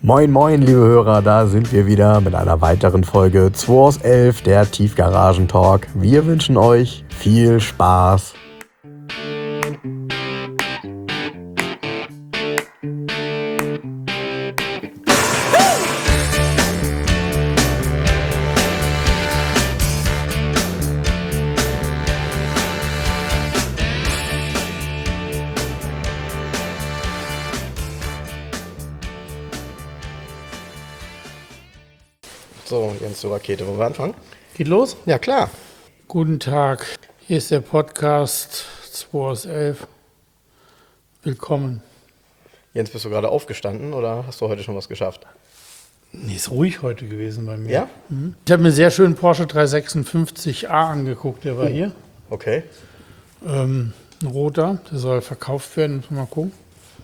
Moin moin liebe Hörer, da sind wir wieder mit einer weiteren Folge 2 aus 11, der Tiefgaragen-Talk. Wir wünschen euch viel Spaß. So, Jens, zur Rakete. Wollen wir anfangen? Geht los? Ja, klar. Guten Tag, hier ist der Podcast 2 aus 11. Willkommen. Jens, bist du gerade aufgestanden oder hast du heute schon was geschafft? Nee, ist ruhig heute gewesen bei mir. Ja? Ich habe mir sehr schön Porsche 356a angeguckt, der war hier. Okay. Ein roter, der soll verkauft werden, müssen wir mal gucken.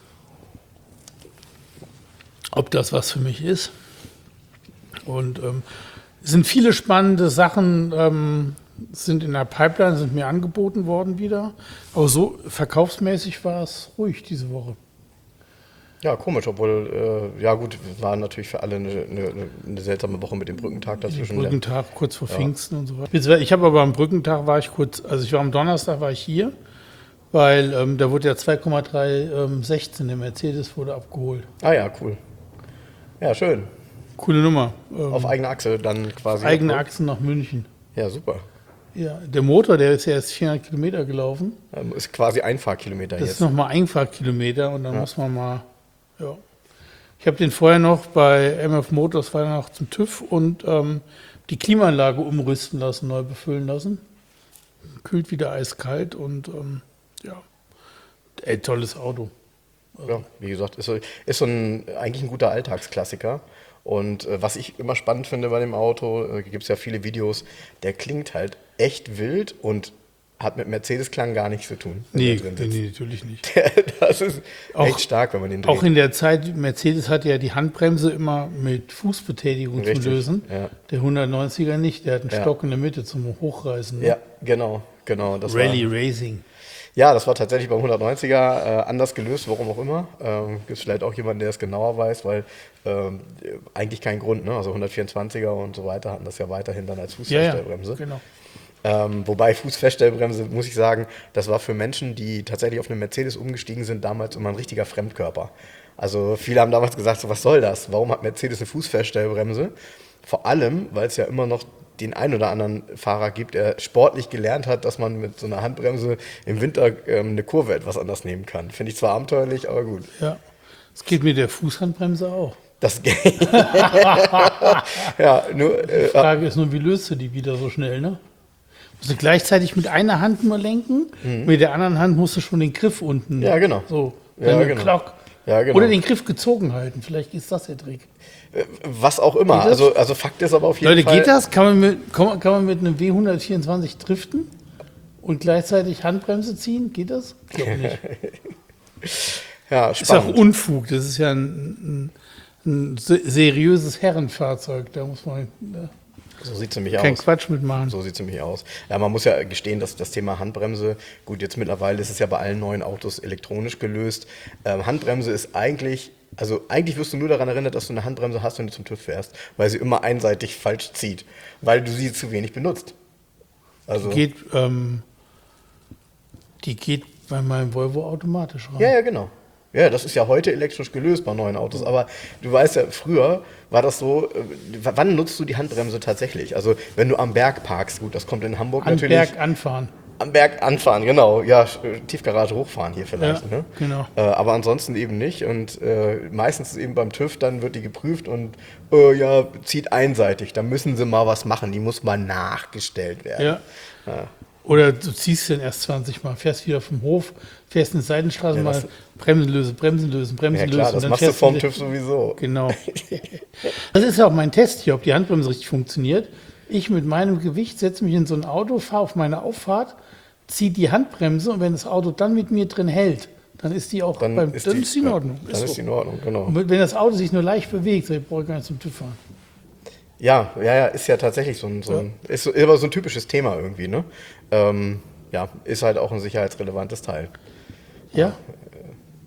Ob das was für mich ist. Und es sind viele spannende Sachen, sind in der Pipeline, sind mir angeboten worden wieder. Aber so verkaufsmäßig war es ruhig diese Woche. Ja, komisch, obwohl, ja gut, war natürlich für alle eine seltsame Woche mit dem Brückentag dazwischen. Brückentag, kurz vor Pfingsten und so weiter. Ich habe aber am Brückentag ich war am Donnerstag war ich hier, weil da wurde ja 2,316, der Mercedes wurde abgeholt. Ah ja, cool. Ja, schön. Coole Nummer. Auf eigene Achse dann quasi. Eigene Achsen nach München. Ja, super. Ja, der Motor, der ist ja erst 400 Kilometer gelaufen. Ist quasi Einfahrkilometer Das jetzt. ist nochmal Einfahrkilometer und dann muss man mal, ja. Ich habe den vorher noch bei MF Motors war noch zum TÜV und die Klimaanlage umrüsten lassen, neu befüllen lassen. Kühlt wieder eiskalt und tolles Auto. Ja, wie gesagt, ist eigentlich ein guter Alltagsklassiker. Und was ich immer spannend finde bei dem Auto, gibt es ja viele Videos, der klingt halt echt wild und hat mit Mercedes-Klang gar nichts zu tun. Nee, natürlich nicht. Das ist echt stark, wenn man den dreht. Auch in der Zeit, Mercedes hatte ja die Handbremse immer mit Fußbetätigung zu lösen. Ja. Der 190er nicht, der hat einen Stock in der Mitte zum Hochreißen. Ne? Ja, genau. Das Rally Racing. Ja, das war tatsächlich beim 190er anders gelöst, warum auch immer. Gibt es vielleicht auch jemanden, der es genauer weiß, weil eigentlich kein Grund, ne? Also 124er und so weiter hatten das ja weiterhin dann als Fußfeststellbremse. Ja, genau. Wobei Fußfeststellbremse, muss ich sagen, das war für Menschen, die tatsächlich auf eine Mercedes umgestiegen sind, damals immer ein richtiger Fremdkörper. Also viele haben damals gesagt, so, was soll das? Warum hat Mercedes eine Fußfeststellbremse? Vor allem, weil es ja immer noch den einen oder anderen Fahrer gibt, der sportlich gelernt hat, dass man mit so einer Handbremse im Winter eine Kurve etwas anders nehmen kann. Finde ich zwar abenteuerlich, aber gut. Ja, das geht mit der Fußhandbremse auch. Das geht. Ja, nur, Die Frage ist nur, wie löst du die wieder so schnell, ne? Musst du gleichzeitig mit einer Hand nur lenken, mit der anderen Hand musst du schon den Griff unten. Ja, genau. So, Ja, genau. Klock. Ja, genau. Oder den Griff gezogen halten, vielleicht ist das der Trick. Was auch immer. Also Fakt ist aber auf jeden Leute, Fall. geht das? Kann man mit einem W124 driften und gleichzeitig Handbremse ziehen? Geht das? Ich glaube nicht. Ja, Ist auch spannend. Unfug. Das ist ja ein seriöses Herrenfahrzeug. Da muss man So sieht es nämlich keinen aus. Quatsch mitmachen. So sieht es nämlich aus. Ja, man muss ja gestehen, dass das Thema Handbremse, gut, jetzt mittlerweile ist es ja bei allen neuen Autos elektronisch gelöst. Handbremse ist eigentlich wirst du nur daran erinnert, dass du eine Handbremse hast, wenn du zum TÜV fährst, weil sie immer einseitig falsch zieht, weil du sie zu wenig benutzt. Also, Die geht bei meinem Volvo automatisch rein. ja, genau. Ja, das ist ja heute elektrisch gelöst bei neuen Autos, aber du weißt ja, früher war das so, wann nutzt du die Handbremse tatsächlich? Also wenn du am Berg parkst, gut, das kommt in Hamburg Am natürlich. Berg anfahren. Am Berg anfahren, genau. Ja, Tiefgarage hochfahren hier vielleicht. Ja, ne? genau. Aber ansonsten eben nicht. Und meistens eben beim TÜV, dann wird die geprüft und zieht einseitig. Da müssen sie mal was machen. Die muss mal nachgestellt werden. Ja. Oder du ziehst den erst 20 Mal, fährst wieder vom Hof, fährst eine Seitenstraße Ja, mal, Bremsen lösen. Ja klar, das machst du vorm TÜV sowieso. Genau. Das ist ja auch mein Test hier, ob die Handbremse richtig funktioniert. Ich mit meinem Gewicht setze mich in so ein Auto, fahre auf meine Auffahrt, ziehe die Handbremse und wenn das Auto dann mit mir drin hält, dann ist die auch dann ist die in Ordnung. Dann ist die in Ordnung, genau. Und wenn das Auto sich nur leicht bewegt, dann brauche ich gar nicht zum TÜV fahren. Ja, ist ja tatsächlich ist immer so ein typisches Thema irgendwie, ne? Ist halt auch ein sicherheitsrelevantes Teil. Ja?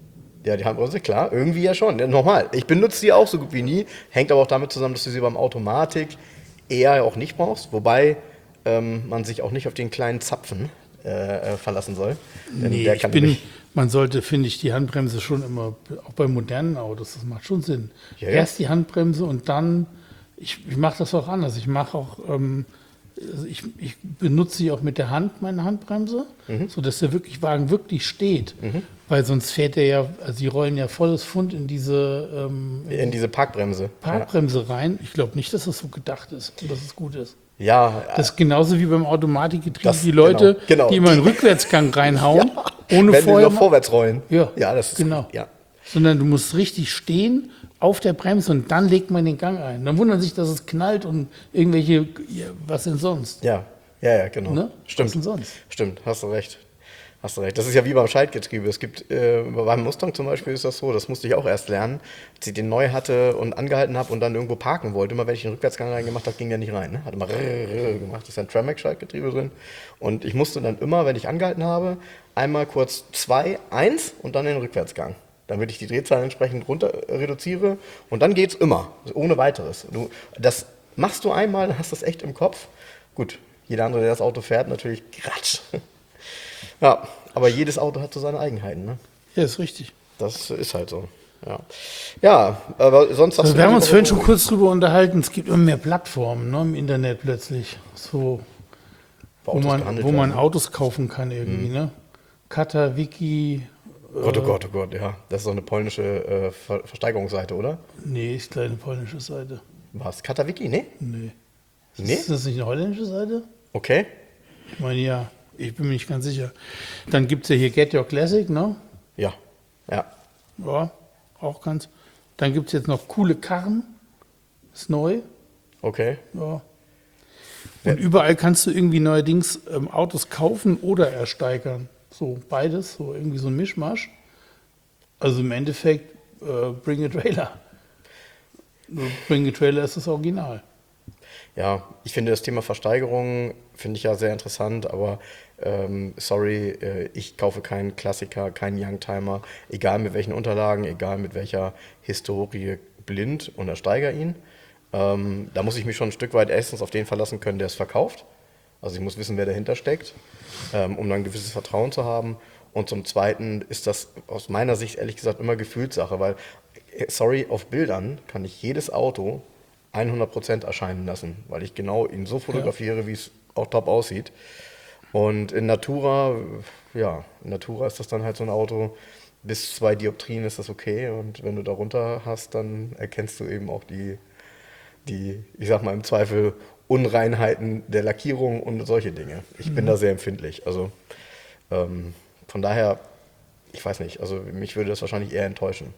Ja, die Handbremse, klar, irgendwie ja schon. Ja, normal. Ich benutze die auch so gut wie nie. Hängt aber auch damit zusammen, dass du sie beim Automatik eher auch nicht brauchst. Wobei man sich auch nicht auf den kleinen Zapfen verlassen soll. Denn Nee, der kann nämlich- man sollte, finde ich, die Handbremse schon immer, auch bei modernen Autos, das macht schon Sinn. Ja, ja. Erst die Handbremse und dann, ich mache das auch anders. Ich mache auch, also ich benutze sie auch mit der Hand, meine Handbremse, sodass der Wagen wirklich steht. Weil sonst fährt er ja, also die rollen ja volles Pfund in diese in diese Parkbremse. Parkbremse rein. Ich glaube nicht, dass das so gedacht ist und dass es gut ist. Ja, Das ist genauso wie beim Automatikgetriebe, Das- die Leute, genau. die immer einen Rückwärtsgang reinhauen, ohne wenn vorher die noch vorwärts rollen. Ja, das ist genau. Ja. Sondern du musst richtig stehen auf der Bremse und dann legt man den Gang ein. Dann wundern sich, dass es knallt und irgendwelche, ja, was denn sonst? Ja, genau. Ne? Stimmt. Was denn sonst? Stimmt, hast du recht. Hast du recht. Das ist ja wie beim Schaltgetriebe. Es gibt, beim Mustang zum Beispiel ist das so, das musste ich auch erst lernen, als ich den neu hatte und angehalten habe und dann irgendwo parken wollte. Immer wenn ich den Rückwärtsgang reingemacht habe, ging der nicht rein. Ne? Hat immer gemacht. Da ist ein Tramac-Schaltgetriebe drin. Und ich musste dann immer, wenn ich angehalten habe, einmal kurz 2, 1 und dann den Rückwärtsgang. Damit ich die Drehzahl entsprechend runter reduziere. Und dann geht's immer, ohne weiteres. Das machst du einmal, dann hast du das echt im Kopf. Gut, jeder andere, der das Auto fährt, natürlich Quatsch. Ja, aber jedes Auto hat so seine Eigenheiten, ne? Ja, ist richtig. Das ist halt so. Ja, aber sonst hast Also du. wir haben uns vorhin schon kurz drüber unterhalten, es gibt immer mehr Plattformen, ne, im Internet plötzlich, so, wo man Autos kaufen kann irgendwie, ne? Kata, Wiki. Oh Gott, ja. Das ist so eine polnische Versteigerungsseite, oder? Nee, ist kleine polnische Seite. Was? Katawiki? Nee? Nee. Nee? Ist das nicht eine holländische Seite? Okay. Ich meine, ja, ich bin mir nicht ganz sicher. Dann gibt es ja hier Get Your Classic, ne? Ja. Ja, auch ganz. Dann gibt es jetzt noch coole Karren. Ist neu. Okay. Ja. Und überall kannst du irgendwie neuerdings Autos kaufen oder ersteigern. So beides, so irgendwie so ein Mischmasch. Also im Endeffekt Bring a Trailer. Nur Bring a Trailer ist das Original. Ja, ich finde das Thema Versteigerung finde ich ja sehr interessant, aber sorry, ich kaufe keinen Klassiker, keinen Youngtimer, egal mit welchen Unterlagen, egal mit welcher Historie, blind und ersteigere ihn. Da muss ich mich schon ein Stück weit erstens auf den verlassen können, der es verkauft. Also ich muss wissen, wer dahinter steckt, um dann ein gewisses Vertrauen zu haben. Und zum Zweiten ist das aus meiner Sicht ehrlich gesagt immer Gefühlssache, weil, sorry, auf Bildern kann ich jedes Auto 100% erscheinen lassen, weil ich genau ihn so fotografiere, wie es auch top aussieht. Und in Natura ist das dann halt so ein Auto, bis 2 Dioptrien ist das okay. Und wenn du darunter hast, dann erkennst du eben auch die, ich sag mal im Zweifel, Unreinheiten der Lackierung und solche Dinge. Ich bin da sehr empfindlich. Also von daher, ich weiß nicht, also mich würde das wahrscheinlich eher enttäuschen.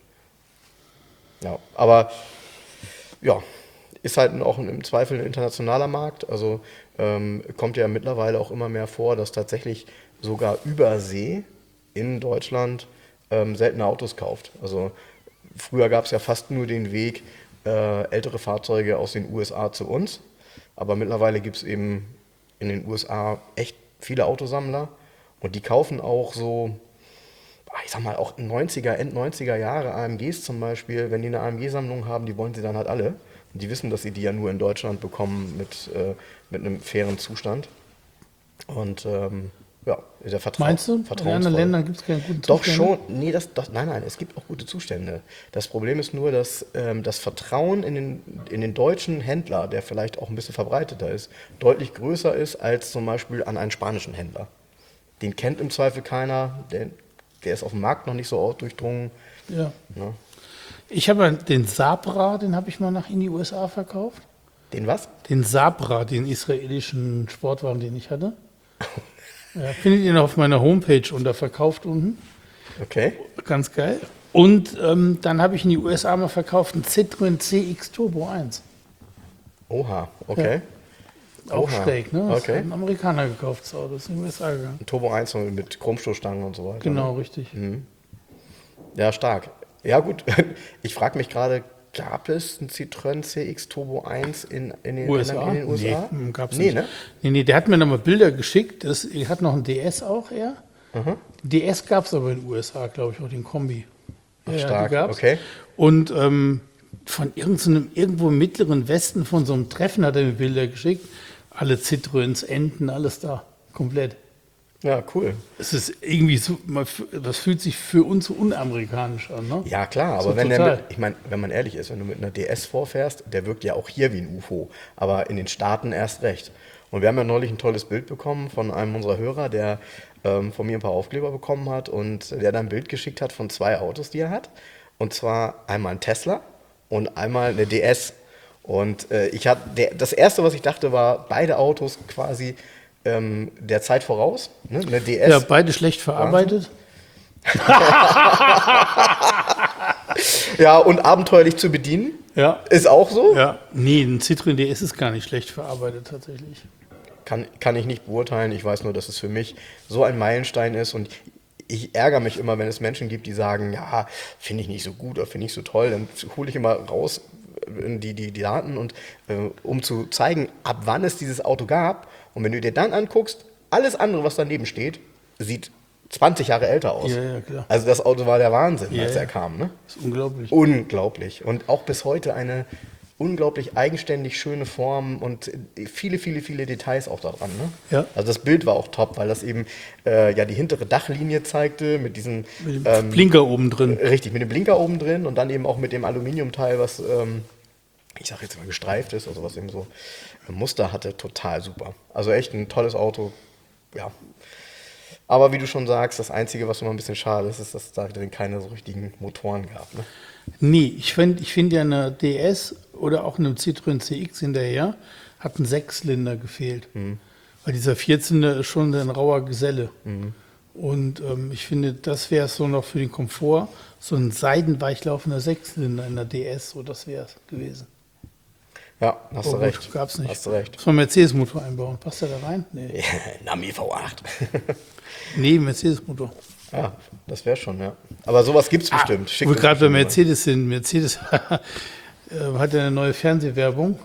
Ja, aber ja, ist halt auch im Zweifel ein internationaler Markt. Also kommt ja mittlerweile auch immer mehr vor, dass tatsächlich sogar über See in Deutschland seltene Autos kauft. Also früher gab es ja fast nur den Weg, ältere Fahrzeuge aus den USA zu uns. Aber mittlerweile gibt es eben in den USA echt viele Autosammler und die kaufen auch so, ich sag mal, auch 90er, End-90er Jahre AMGs zum Beispiel. Wenn die eine AMG-Sammlung haben, die wollen sie dann halt alle. Und die wissen, dass sie die ja nur in Deutschland bekommen mit einem fairen Zustand. Und der Vertrauen. Meinst du, in anderen Ländern gibt es keinen guten Doch Zustand? schon, nee, nein, es gibt auch gute Zustände. Das Problem ist nur, dass das Vertrauen in den deutschen Händler, der vielleicht auch ein bisschen verbreiteter ist, deutlich größer ist als zum Beispiel an einen spanischen Händler. Den kennt im Zweifel keiner, der ist auf dem Markt noch nicht so durchdrungen. Ja. Ne? Ich habe den Sabra, den habe ich mal in die USA verkauft. Den was? Den Sabra, den israelischen Sportwagen, den ich hatte. Ja, findet ihr noch auf meiner Homepage unter Verkauft unten. Okay. Ganz geil. Und dann habe ich in die USA mal verkauft einen Citroën CX Turbo 1. Oha, okay. Auch Oha, schräg, ne? Das okay. hat ein Amerikaner gekauft, das Auto ist in die USA gegangen. Turbo 1 mit Chromstoßstangen und so weiter. Genau, Ne? richtig. Ja, stark. Ja gut, ich frage mich gerade, gab es einen Citroën CX Turbo 1 in den USA? Nee, gab's Nee, nicht. ne? Nee, der hat mir noch mal Bilder geschickt. Er hat noch einen DS auch, er. DS gab es aber in den USA, glaube ich, auch den Kombi. Ja, stark, die gab's. okay. Und von irgendwo im mittleren Westen von so einem Treffen hat er mir Bilder geschickt. Alle Citroëns, Enten, alles da. Komplett. Ja, cool. Es ist irgendwie so, das fühlt sich für uns so unamerikanisch an, ne? Ja, klar, So aber wenn total. ich meine, wenn man ehrlich ist, wenn du mit einer DS vorfährst, der wirkt ja auch hier wie ein UFO, aber in den Staaten erst recht. Und wir haben ja neulich ein tolles Bild bekommen von einem unserer Hörer, der von mir ein paar Aufkleber bekommen hat und der dann ein Bild geschickt hat von 2 Autos, die er hat. Und zwar einmal ein Tesla und einmal eine DS. Und das Erste, was ich dachte, war, beide Autos quasi der Zeit voraus. Ne? Eine DS. Ja, beide schlecht verarbeitet. Ja, und abenteuerlich zu bedienen. Ja. Ist auch so. Ja. Nee, ein Citroën DS ist gar nicht schlecht verarbeitet tatsächlich. Kann ich nicht beurteilen. Ich weiß nur, dass es für mich so ein Meilenstein ist. Und ich ärgere mich immer, wenn es Menschen gibt, die sagen, ja, finde ich nicht so gut oder finde ich so toll. Dann hole ich immer raus die Daten, und um zu zeigen, ab wann es dieses Auto gab. Und wenn du dir dann anguckst, alles andere, was daneben steht, sieht 20 Jahre älter aus. Ja, ja, klar. Also das Auto war der Wahnsinn, Ja, als ja. er kam. Ne? Das ist unglaublich. Unglaublich. Und auch bis heute eine unglaublich eigenständig schöne Form und viele, viele, viele Details auch da dran. Ne? Ja. Also das Bild war auch top, weil das eben ja die hintere Dachlinie zeigte mit diesem Mit dem Blinker oben drin. richtig, mit dem Blinker oben drin und dann eben auch mit dem Aluminiumteil, was ich sag jetzt mal gestreift ist, also was eben so ein Muster hatte, total super. Also echt ein tolles Auto, ja. Aber wie du schon sagst, das Einzige, was immer ein bisschen schade ist, ist, dass es da drin keine so richtigen Motoren gab. Ne? Nee, ich find ja eine DS oder auch einem Citroën CX hinterher hat ein 6-Zylinder gefehlt. Weil dieser 4-Zylinder ist schon ein rauer Geselle. Und ich finde, das wäre es so noch für den Komfort, so ein seidenweich laufender 6-Zylinder in der DS, so das wäre es gewesen. Ja, hast du recht. Gab's nicht. Hast du recht. Muss man Mercedes-Motor einbauen. Passt der da rein? Nee. Nami V8. Nee, Mercedes-Motor. Ja, das wäre schon, ja. Aber sowas gibt es bestimmt. Wo wir gerade bei Mercedes sind. Mercedes hat ja eine neue Fernsehwerbung.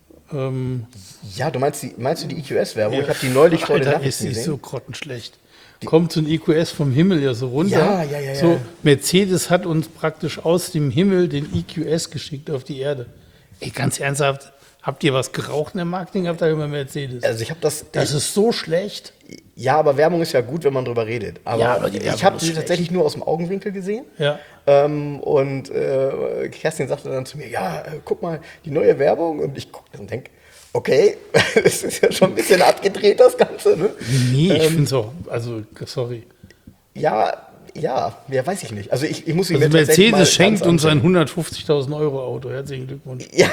Ja, meinst du die EQS-Werbung? Ich habe die neulich vor den Alter, Nachrichten ist gesehen. so grottenschlecht. Kommt so ein EQS vom Himmel ja so runter. Ja. So, Mercedes hat uns praktisch aus dem Himmel den EQS geschickt auf die Erde. Ey, ganz ernsthaft, habt ihr was geraucht in der Marketingabteilung bei Mercedes? Also ich habe das. Das ist so schlecht. Ja, aber Werbung ist ja gut, wenn man drüber redet. Aber, Ja, aber die ich Werbung habe ist sie schlecht. tatsächlich nur aus dem Augenwinkel gesehen. Ja. Und Kerstin sagte dann zu mir, ja, guck mal, die neue Werbung. Und ich gucke und denke, okay, das ist ja schon ein bisschen abgedreht, das Ganze. Ne? Nee, ich finde es auch, also sorry. Ja, weiß ich nicht. Also ich muss ihn Also mir tatsächlich mal Mercedes schenkt ganz uns ein ansehen. 150.000 Euro Auto. Herzlichen Glückwunsch. Ja.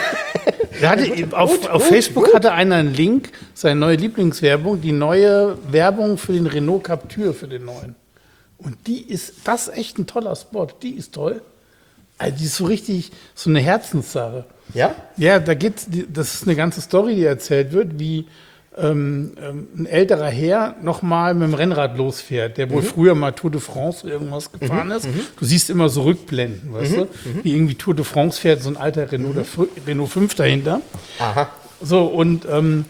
Auf Facebook hatte einer einen Link, seine neue Lieblingswerbung, die neue Werbung für den Renault Captur, für den neuen. Und das ist echt ein toller Spot. Die ist toll. Also die ist so richtig, so eine Herzenssache. Ja? Ja, das ist eine ganze Story, die erzählt wird, wie ein älterer Herr nochmal mit dem Rennrad losfährt, der wohl früher mal Tour de France irgendwas gefahren ist. Du siehst immer so Rückblenden, weißt du? Wie irgendwie Tour de France fährt, so ein alter Renault 5 dahinter. Aha. So, und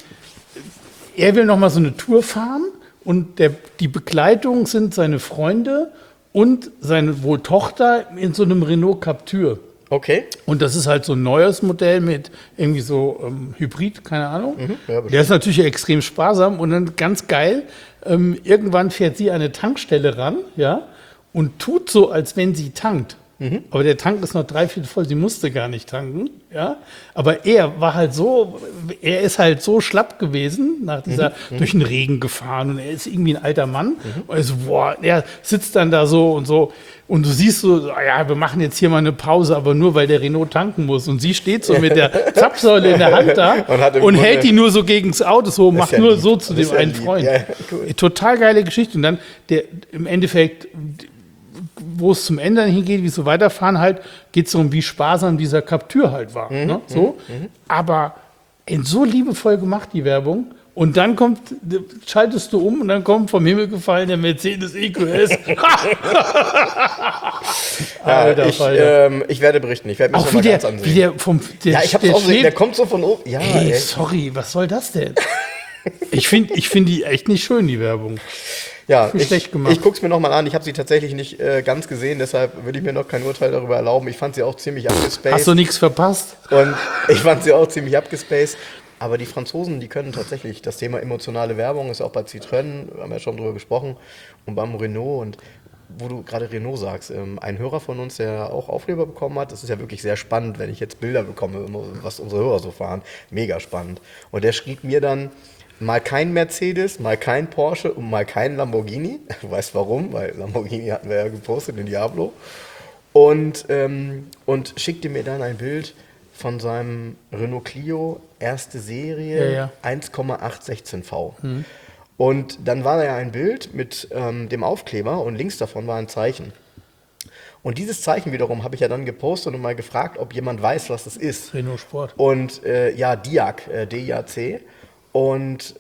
er will nochmal so eine Tour fahren und die Begleitung sind seine Freunde und seine wohl Tochter in so einem Renault Captur. Okay. Und das ist halt so ein neues Modell mit irgendwie so Hybrid, keine Ahnung. Ja, Der ist natürlich extrem sparsam und dann ganz geil. Irgendwann fährt sie an eine Tankstelle ran, ja, und tut so, als wenn sie tankt. Aber der Tank ist noch 3/4 voll, sie musste gar nicht tanken, ja. Aber er ist halt so schlapp gewesen, nach dieser, durch den Regen gefahren und er ist irgendwie ein alter Mann. Und er so, boah, er sitzt dann da so. Und du siehst so, ja, wir machen jetzt hier mal eine Pause, aber nur, weil der Renault tanken muss. Und sie steht so mit der Zapfsäule in der Hand da und hält die nur so gegen das Auto, so, macht ja nur lieb. so zu Das dem ist ja einen lieb. Freund. Ja, cool. Total geile Geschichte. Und dann im Endeffekt, wo es zum Ende hingeht, wie so weiterfahren halt, geht es darum, wie sparsam dieser Captur halt war. Ne? So. Aber so liebevoll gemacht, die Werbung. Und dann schaltest du um und dann kommt vom Himmel gefallen der Mercedes EQS. Alter, Ich werde berichten. Ich werde mir Auch das wie mal der, ganz ansehen. wie der vom Ja, ich hab's auch gesehen. Der kommt so von oben. Ja, Ey, ey. sorry, was soll das denn? Ich find die echt nicht schön, die Werbung. Ja, schlecht gemacht. ich gucke es mir nochmal an. Ich habe sie tatsächlich nicht ganz gesehen, deshalb will ich mir noch kein Urteil darüber erlauben. Ich fand sie auch ziemlich abgespaced. Hast du nichts verpasst? Und ich fand sie auch ziemlich abgespaced. Aber die Franzosen, die können tatsächlich das Thema emotionale Werbung, ist auch bei Citroën, haben wir ja schon drüber gesprochen, und beim Renault. Und wo du gerade Renault sagst, ein Hörer von uns, der auch Aufkleber bekommen hat, das ist ja wirklich sehr spannend, wenn ich jetzt Bilder bekomme, was unsere Hörer so fahren. Mega spannend. Und der schrieb mir dann, mal kein Mercedes, mal kein Porsche und mal kein Lamborghini. Du weißt warum, weil Lamborghini hatten wir ja gepostet, den Diablo. Und schickte mir dann ein Bild von seinem Renault Clio, erste Serie, 1,816V. Und dann war da ja ein Bild mit dem Aufkleber und links davon war ein Zeichen. Und dieses Zeichen wiederum habe ich ja dann gepostet und mal gefragt, ob jemand weiß, was das ist. Renault Sport. Und ja, DIAC, D-I-A-C. Und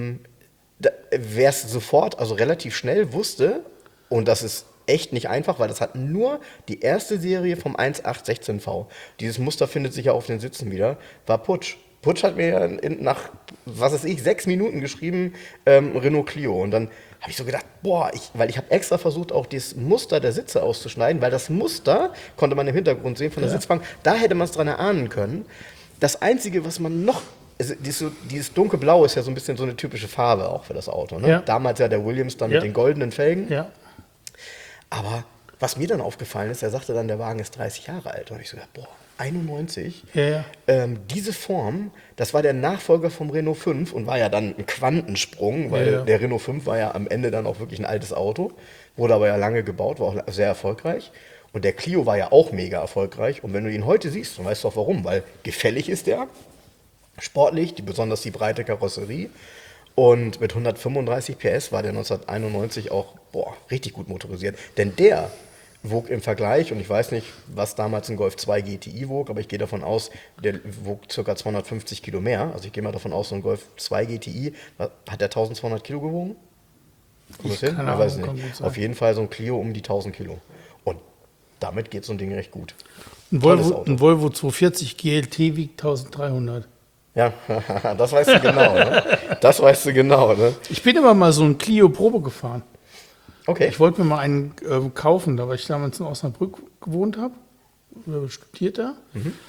wer es sofort, also relativ schnell wusste, und das ist echt nicht einfach, weil das hat nur die erste Serie vom 1.8.16V. Dieses Muster findet sich ja auf den Sitzen wieder, war Putsch. Putsch hat mir nach, was weiß ich, 6 Minuten geschrieben, Renault Clio. Und dann habe ich so gedacht, boah, weil ich habe extra versucht, auch das Muster der Sitze auszuschneiden, weil das Muster konnte man im Hintergrund sehen von der Sitzbank, da hätte man es dran erahnen können. Das Einzige, was man noch, also dieses dunkelblau ist ja so ein bisschen so eine typische Farbe auch für das Auto. Ne? Ja. Damals ja der Williams dann mit den goldenen Felgen. Ja. Aber was mir dann aufgefallen ist, er sagte dann, der Wagen ist 30 Jahre alt. Und ich so gedacht, boah, 91? Ja. Diese Form, das war der Nachfolger vom Renault 5 und war ja dann ein Quantensprung, weil der Renault 5 war ja am Ende dann auch wirklich ein altes Auto, wurde aber ja lange gebaut, war auch sehr erfolgreich. Und der Clio war ja auch mega erfolgreich. Und wenn du ihn heute siehst, dann weißt du auch warum, weil gefällig ist der, sportlich, besonders die breite Karosserie. Und mit 135 PS war der 1991 auch richtig gut motorisiert. Denn der wog im Vergleich, und ich weiß nicht, was damals ein Golf 2 GTI wog, aber ich gehe davon aus, der wog ca. 250 Kilo mehr. Also ich gehe mal davon aus, so ein Golf 2 GTI, hat der 1200 Kilo gewogen? Kommt das hin? Ich weiß nicht. Auf jeden Fall so ein Clio um die 1000 Kilo. Und damit geht so ein Ding recht gut. Ein Volvo 240 GLT wiegt 1300. Ja, das weißt du genau, ne? Das weißt du genau, ne? Ich bin immer mal so ein Clio Probe gefahren. Okay. Ich wollte mir mal einen kaufen, da weil ich damals in Osnabrück gewohnt habe, studiert da.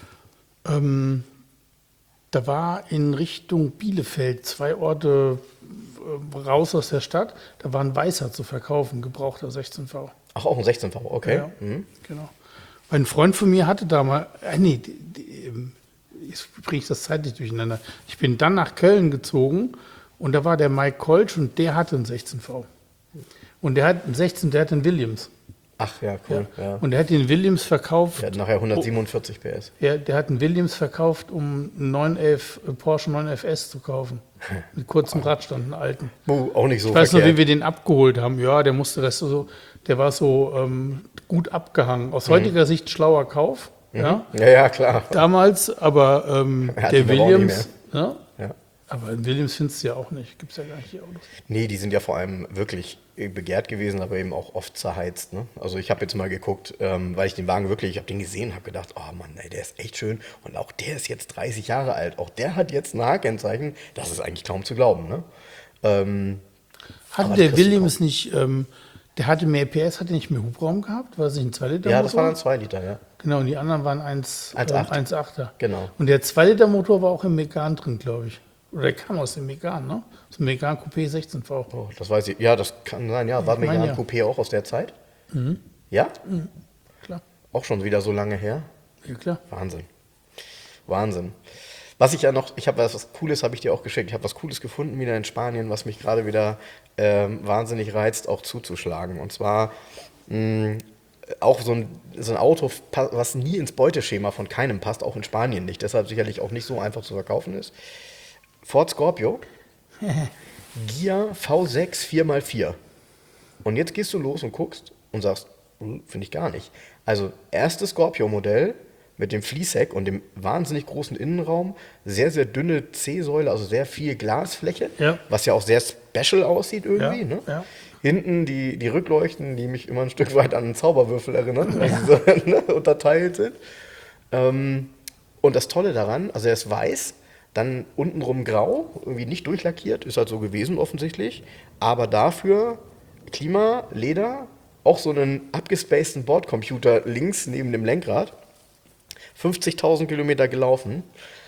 Da war in Richtung Bielefeld 2 Orte raus aus der Stadt, da war ein weißer zu verkaufen, gebrauchter 16V. Ach, auch ein 16V, okay. Ja, genau. Weil ein Freund von mir hatte da mal, jetzt bringe ich das zeitlich durcheinander. Ich bin dann nach Köln gezogen und da war der Mike Kolsch und der hatte einen 16V. Und der hat einen 16, der hat einen Williams. Ach ja, cool. Ja. Und der hat den Williams verkauft. Der hat nachher 147 PS. Ja, der hat einen Williams verkauft, um einen 911, Porsche 911 S zu kaufen. Mit kurzem Radstand, einen alten. Auch nicht so Ich weiß noch, wie wir den abgeholt haben. Ja, der musste das der war so gut abgehangen. Aus heutiger Sicht schlauer Kauf. Ja, klar. Damals, aber der Williams. Ja. Aber in Williams findest du ja auch nicht. Gibt es ja gar nicht die Autos. Nee, die sind ja vor allem wirklich begehrt gewesen, aber eben auch oft zerheizt. Ne? Also ich habe jetzt mal geguckt, weil ich den Wagen wirklich, ich habe den gesehen, habe gedacht, oh Mann, ey, der ist echt schön. Und auch der ist jetzt 30 Jahre alt. Auch der hat jetzt ein H-Kennzeichen. Das ist eigentlich kaum zu glauben. Ne? Hatte der Williams nicht, der hatte mehr PS, hatte nicht mehr Hubraum gehabt? War das nicht ein 2-Liter-Motor? Ja, das waren dann 2 Liter, ja. Genau, und die anderen waren 1,8er. Genau. Und der 2-Liter-Motor war auch im Megane drin, glaube ich. Oder der kam aus dem Megane, ne? Aus dem Megane Coupé 16V. Oh, das weiß ich. Ja, das kann sein, ja. War Megane Coupé auch aus der Zeit? Ja? Klar. Auch schon wieder so lange her? Ja, klar. Wahnsinn. Was ich ja noch, ich habe was Cooles, habe ich dir auch geschickt. Ich habe was Cooles gefunden wieder in Spanien, was mich gerade wieder wahnsinnig reizt, auch zuzuschlagen. Und zwar auch so ein Auto, was nie ins Beuteschema von keinem passt, auch in Spanien nicht. Deshalb sicherlich auch nicht so einfach zu verkaufen ist. Ford Scorpio, Ghia V6 4x4. Und jetzt gehst du los und guckst und sagst, finde ich gar nicht. Also erstes Scorpio-Modell mit dem Fließheck und dem wahnsinnig großen Innenraum, sehr, sehr dünne C-Säule, also sehr viel Glasfläche, was ja auch sehr special aussieht irgendwie. Ne? Ja. Hinten die Rückleuchten, die mich immer ein Stück weit an einen Zauberwürfel erinnern, weil sie so unterteilt sind. Und das Tolle daran, also er ist weiß, dann untenrum grau, irgendwie nicht durchlackiert, ist halt so gewesen offensichtlich, aber dafür Klima, Leder, auch so einen abgespaceden Bordcomputer links neben dem Lenkrad. 50.000 Kilometer gelaufen.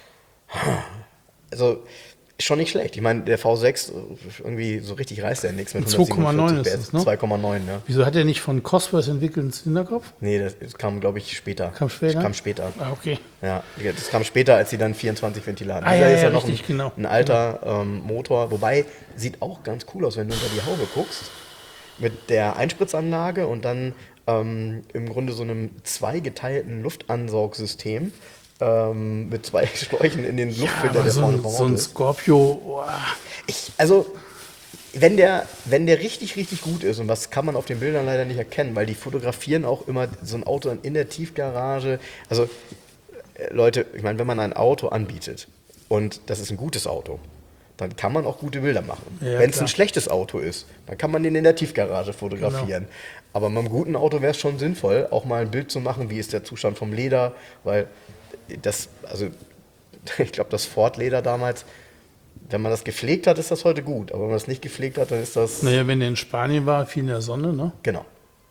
Also schon nicht schlecht. Ich meine, der V6, irgendwie so richtig reißt er nichts mit 2,9 ist es, ne? 2,9, ja. Wieso hat er nicht von Cosworth entwickelten Zylinderkopf? Nee, das kam, glaube ich, später. Kam später? Das kam später. Ah, okay. Ja, das kam später, als sie dann 24 Ventile hatten. Ah, Dieser ja, ist ja, noch richtig, genau. ein alter Motor. Wobei, sieht auch ganz cool aus, wenn du unter die Haube guckst. Mit der Einspritzanlage und dann im Grunde so einem zweigeteilten Luftansaugsystem mit zwei Schläuchen in den Luftfilter, Aber der vorne so ein verbaut ist. Scorpio, oh, Also, wenn der richtig, richtig gut ist, und das kann man auf den Bildern leider nicht erkennen, weil die fotografieren auch immer so ein Auto in der Tiefgarage. Also, Leute, ich meine, wenn man ein Auto anbietet und das ist ein gutes Auto, dann kann man auch gute Bilder machen. Ja, wenn es klar. ein schlechtes Auto ist, dann kann man den in der Tiefgarage fotografieren. Aber mit einem guten Auto wäre es schon sinnvoll, auch mal ein Bild zu machen, wie ist der Zustand vom Leder, weil das, also ich glaube, das Ford-Leder damals, wenn man das gepflegt hat, ist das heute gut. Aber wenn man das nicht gepflegt hat, dann ist das... naja, wenn der in Spanien war, viel in der Sonne, ne? Genau.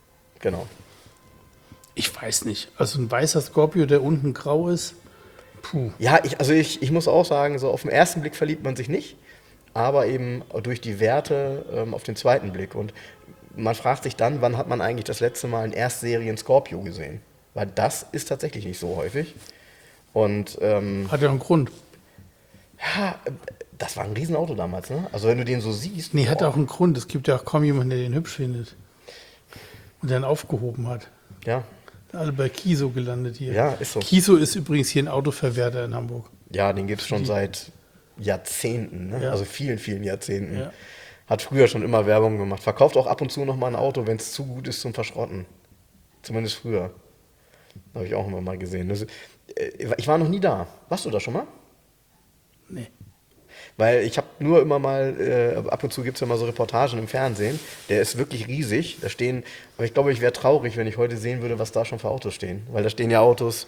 Ich weiß nicht. Also ein weißer Scorpio, der unten grau ist, puh. Ja, ich muss auch sagen, so auf den ersten Blick verliebt man sich nicht, aber eben durch die Werte auf den zweiten Blick. Und man fragt sich dann, wann hat man eigentlich das letzte Mal einen Erstserien Scorpio gesehen? Weil das ist tatsächlich nicht so häufig. Und Hat ja einen Grund. ja, das war ein Riesenauto damals, ne? Also wenn du den so siehst. Nee, hat boah, auch einen Grund. Es gibt ja auch kaum jemanden, der den hübsch findet. Und der ihn aufgehoben hat. Ja, Alle bei Kiso gelandet hier. Ja, ist so. Kiso ist übrigens hier ein Autoverwerter in Hamburg. ja, den gibt es schon seit Jahrzehnten, ne? Ja. Also vielen, vielen Jahrzehnten. Ja. Hat früher schon immer Werbung gemacht. Verkauft auch ab und zu noch mal ein Auto, wenn es zu gut ist zum Verschrotten. Zumindest früher. Habe ich auch immer mal gesehen. Ich war noch nie da. Warst du da schon mal? Nee. Weil ich habe nur immer mal, ab und zu gibt es ja mal so Reportagen im Fernsehen. Der ist wirklich riesig. Da stehen, aber ich glaube, ich wäre traurig, wenn ich heute sehen würde, was da schon für Autos stehen. Weil da stehen ja Autos,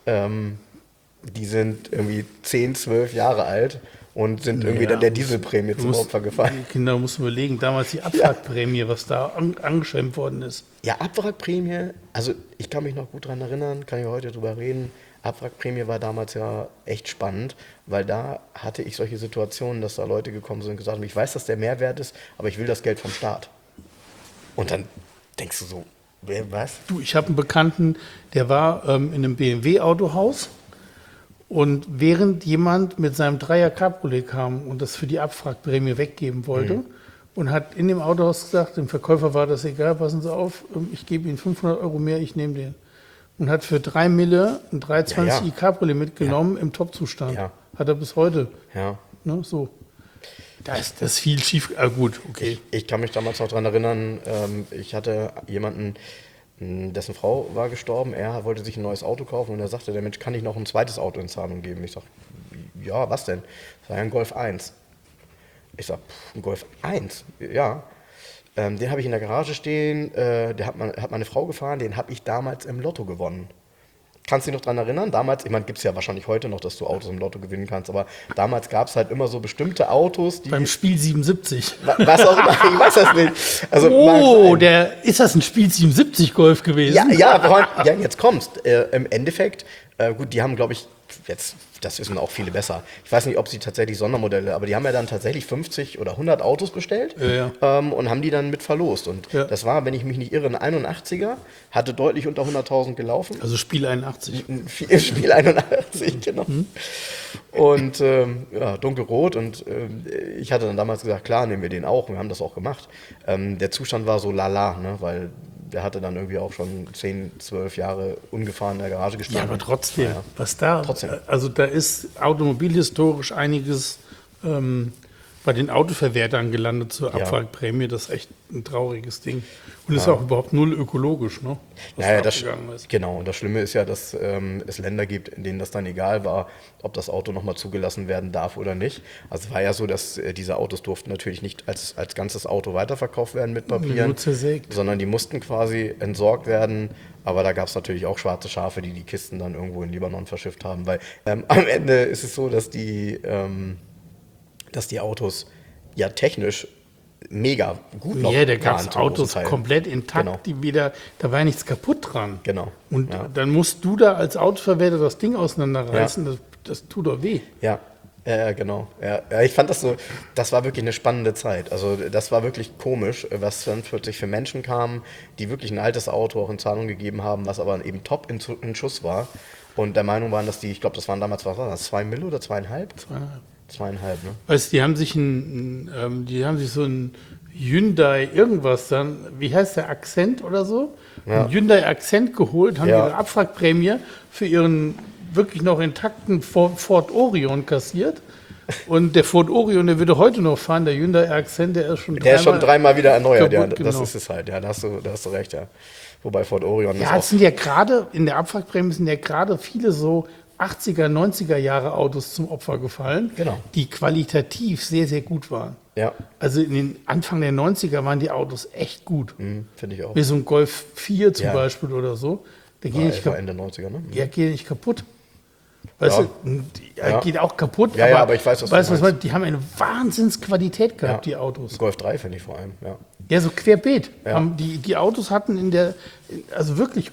die sind irgendwie 10, 12 Jahre alt und sind irgendwie Ja, dann der Dieselprämie zum Opfer gefallen. Genau, musst du überlegen. Damals die Abwrackprämie, was da angeschwemmt worden ist. Ja, Abwrackprämie, also ich kann mich noch gut dran erinnern, kann ich heute drüber reden. Abwrackprämie war damals ja echt spannend, weil da hatte ich solche Situationen, dass da Leute gekommen sind und gesagt haben, ich weiß, dass der Mehrwert ist, aber ich will das Geld vom Staat. Und dann denkst du so, was? Du, ich habe einen Bekannten, der war in einem BMW-Autohaus und während jemand mit seinem Dreier Cabriolet kam und das für die Abwrackprämie weggeben wollte und hat in dem Autohaus gesagt, dem Verkäufer war das egal, passen Sie auf, ich gebe Ihnen 500 Euro mehr, ich nehme den. Und hat für 3 Mille ein 320i Cabriolet mitgenommen im Top-Zustand. Ja. Hat er bis heute. Ja. Ne, so. Das ist viel schief. Gut, okay. Ich kann mich damals noch daran erinnern, ich hatte jemanden, dessen Frau war gestorben, er wollte sich ein neues Auto kaufen und er sagte, der Mensch, kann ich noch ein zweites Auto in Zahlung geben? Ich sag, ja, was denn? Das war ja ein Golf 1. Ich sag, ein Golf 1? Ja. Den habe ich in der Garage stehen, der hat meine Frau gefahren, den habe ich damals im Lotto gewonnen. Kannst du dich noch daran erinnern? Damals, ich meine, gibt es ja wahrscheinlich heute noch, dass du Autos im Lotto gewinnen kannst, aber damals gab es halt immer so bestimmte Autos, die... Beim Spiel 77. Was auch immer, ich weiß das nicht. Also, Oh, ist das ein Spiel 77 Golf gewesen? ja, jetzt kommst. Im Endeffekt, gut, die haben, glaube ich, jetzt, das wissen auch viele besser. Ich weiß nicht, ob sie tatsächlich Sondermodelle, aber die haben ja dann tatsächlich 50 oder 100 Autos bestellt und haben die dann mit verlost. Und das war, wenn ich mich nicht irre, ein 81er, hatte deutlich unter 100.000 gelaufen. Also Spiel 81. Spiel 81, genau. Und dunkelrot. Und ich hatte dann damals gesagt, klar, nehmen wir den auch. Wir haben das auch gemacht. Der Zustand war so lala, ne, weil der hatte dann irgendwie auch schon 10, 12 Jahre ungefahren in der Garage gestanden. Ja, aber trotzdem, Naja. was da, Trotzdem. also da ist automobilhistorisch einiges bei den Autoverwertern gelandet zur Abwrackprämie. Das ist echt ein trauriges Ding. Und ist auch überhaupt null ökologisch, ne? Was Naja, da abgegangen ist. genau. Und das Schlimme ist ja, dass es Länder gibt, in denen das dann egal war, ob das Auto nochmal zugelassen werden darf oder nicht. Also es war ja so, dass diese Autos durften natürlich nicht als ganzes Auto weiterverkauft werden mit Papieren, Nur zersägt. sondern die mussten quasi entsorgt werden. Aber da gab es natürlich auch schwarze Schafe, die die Kisten dann irgendwo in Libanon verschifft haben. Weil am Ende ist es so, dass die Autos ja technisch mega gut noch Ja, da gab waren es zum großen Autos Teil. komplett intakt, Genau. die wieder, da war ja nichts kaputt dran. Genau. Und Ja. dann musst du da als Autoverwerter das Ding auseinanderreißen, das tut doch weh. Ja, genau. Ja, ich fand das war wirklich eine spannende Zeit. Also das war wirklich komisch, was dann plötzlich für Menschen kamen, die wirklich ein altes Auto auch in Zahlung gegeben haben, was aber eben top in Schuss war. Und der Meinung waren, dass die, ich glaube, das waren damals, was war das, 2 Mille oder 2,5? 2,5, ne? Weißt du, die haben sich so ein Hyundai irgendwas dann, wie heißt der, Accent oder so? Ja. Ein Hyundai Accent geholt, haben Ja. ihre Abwrackprämie für ihren wirklich noch intakten Ford Orion kassiert. Und der Ford Orion, der würde heute noch fahren, der Hyundai Accent, der ist schon Der ist schon dreimal wieder erneuert, ja. kaputt, Das genau. ist es halt, ja, da hast du recht, ja. Wobei Ford Orion Ja, es ist sind ja gerade, in der Abwrackprämie sind ja gerade viele so 80er, 90er Jahre Autos zum Opfer gefallen, Genau. die qualitativ sehr, sehr gut waren. ja, Also in den Anfang der 90er waren die Autos echt gut. finde ich auch. Wie so ein Golf 4 zum Ja. Beispiel oder so. Der geht War, nicht war kaputt. Ende 90er, ne? Ja, geht nicht kaputt. Weißt Ja. du, Ja. geht auch kaputt, Ja, aber ich weiß, was du weißt, meinst. die haben eine Wahnsinnsqualität gehabt, Ja. die Autos. Golf 3 finde ich vor allem, ja. Ja, so querbeet. Ja. Haben die Autos hatten also wirklich,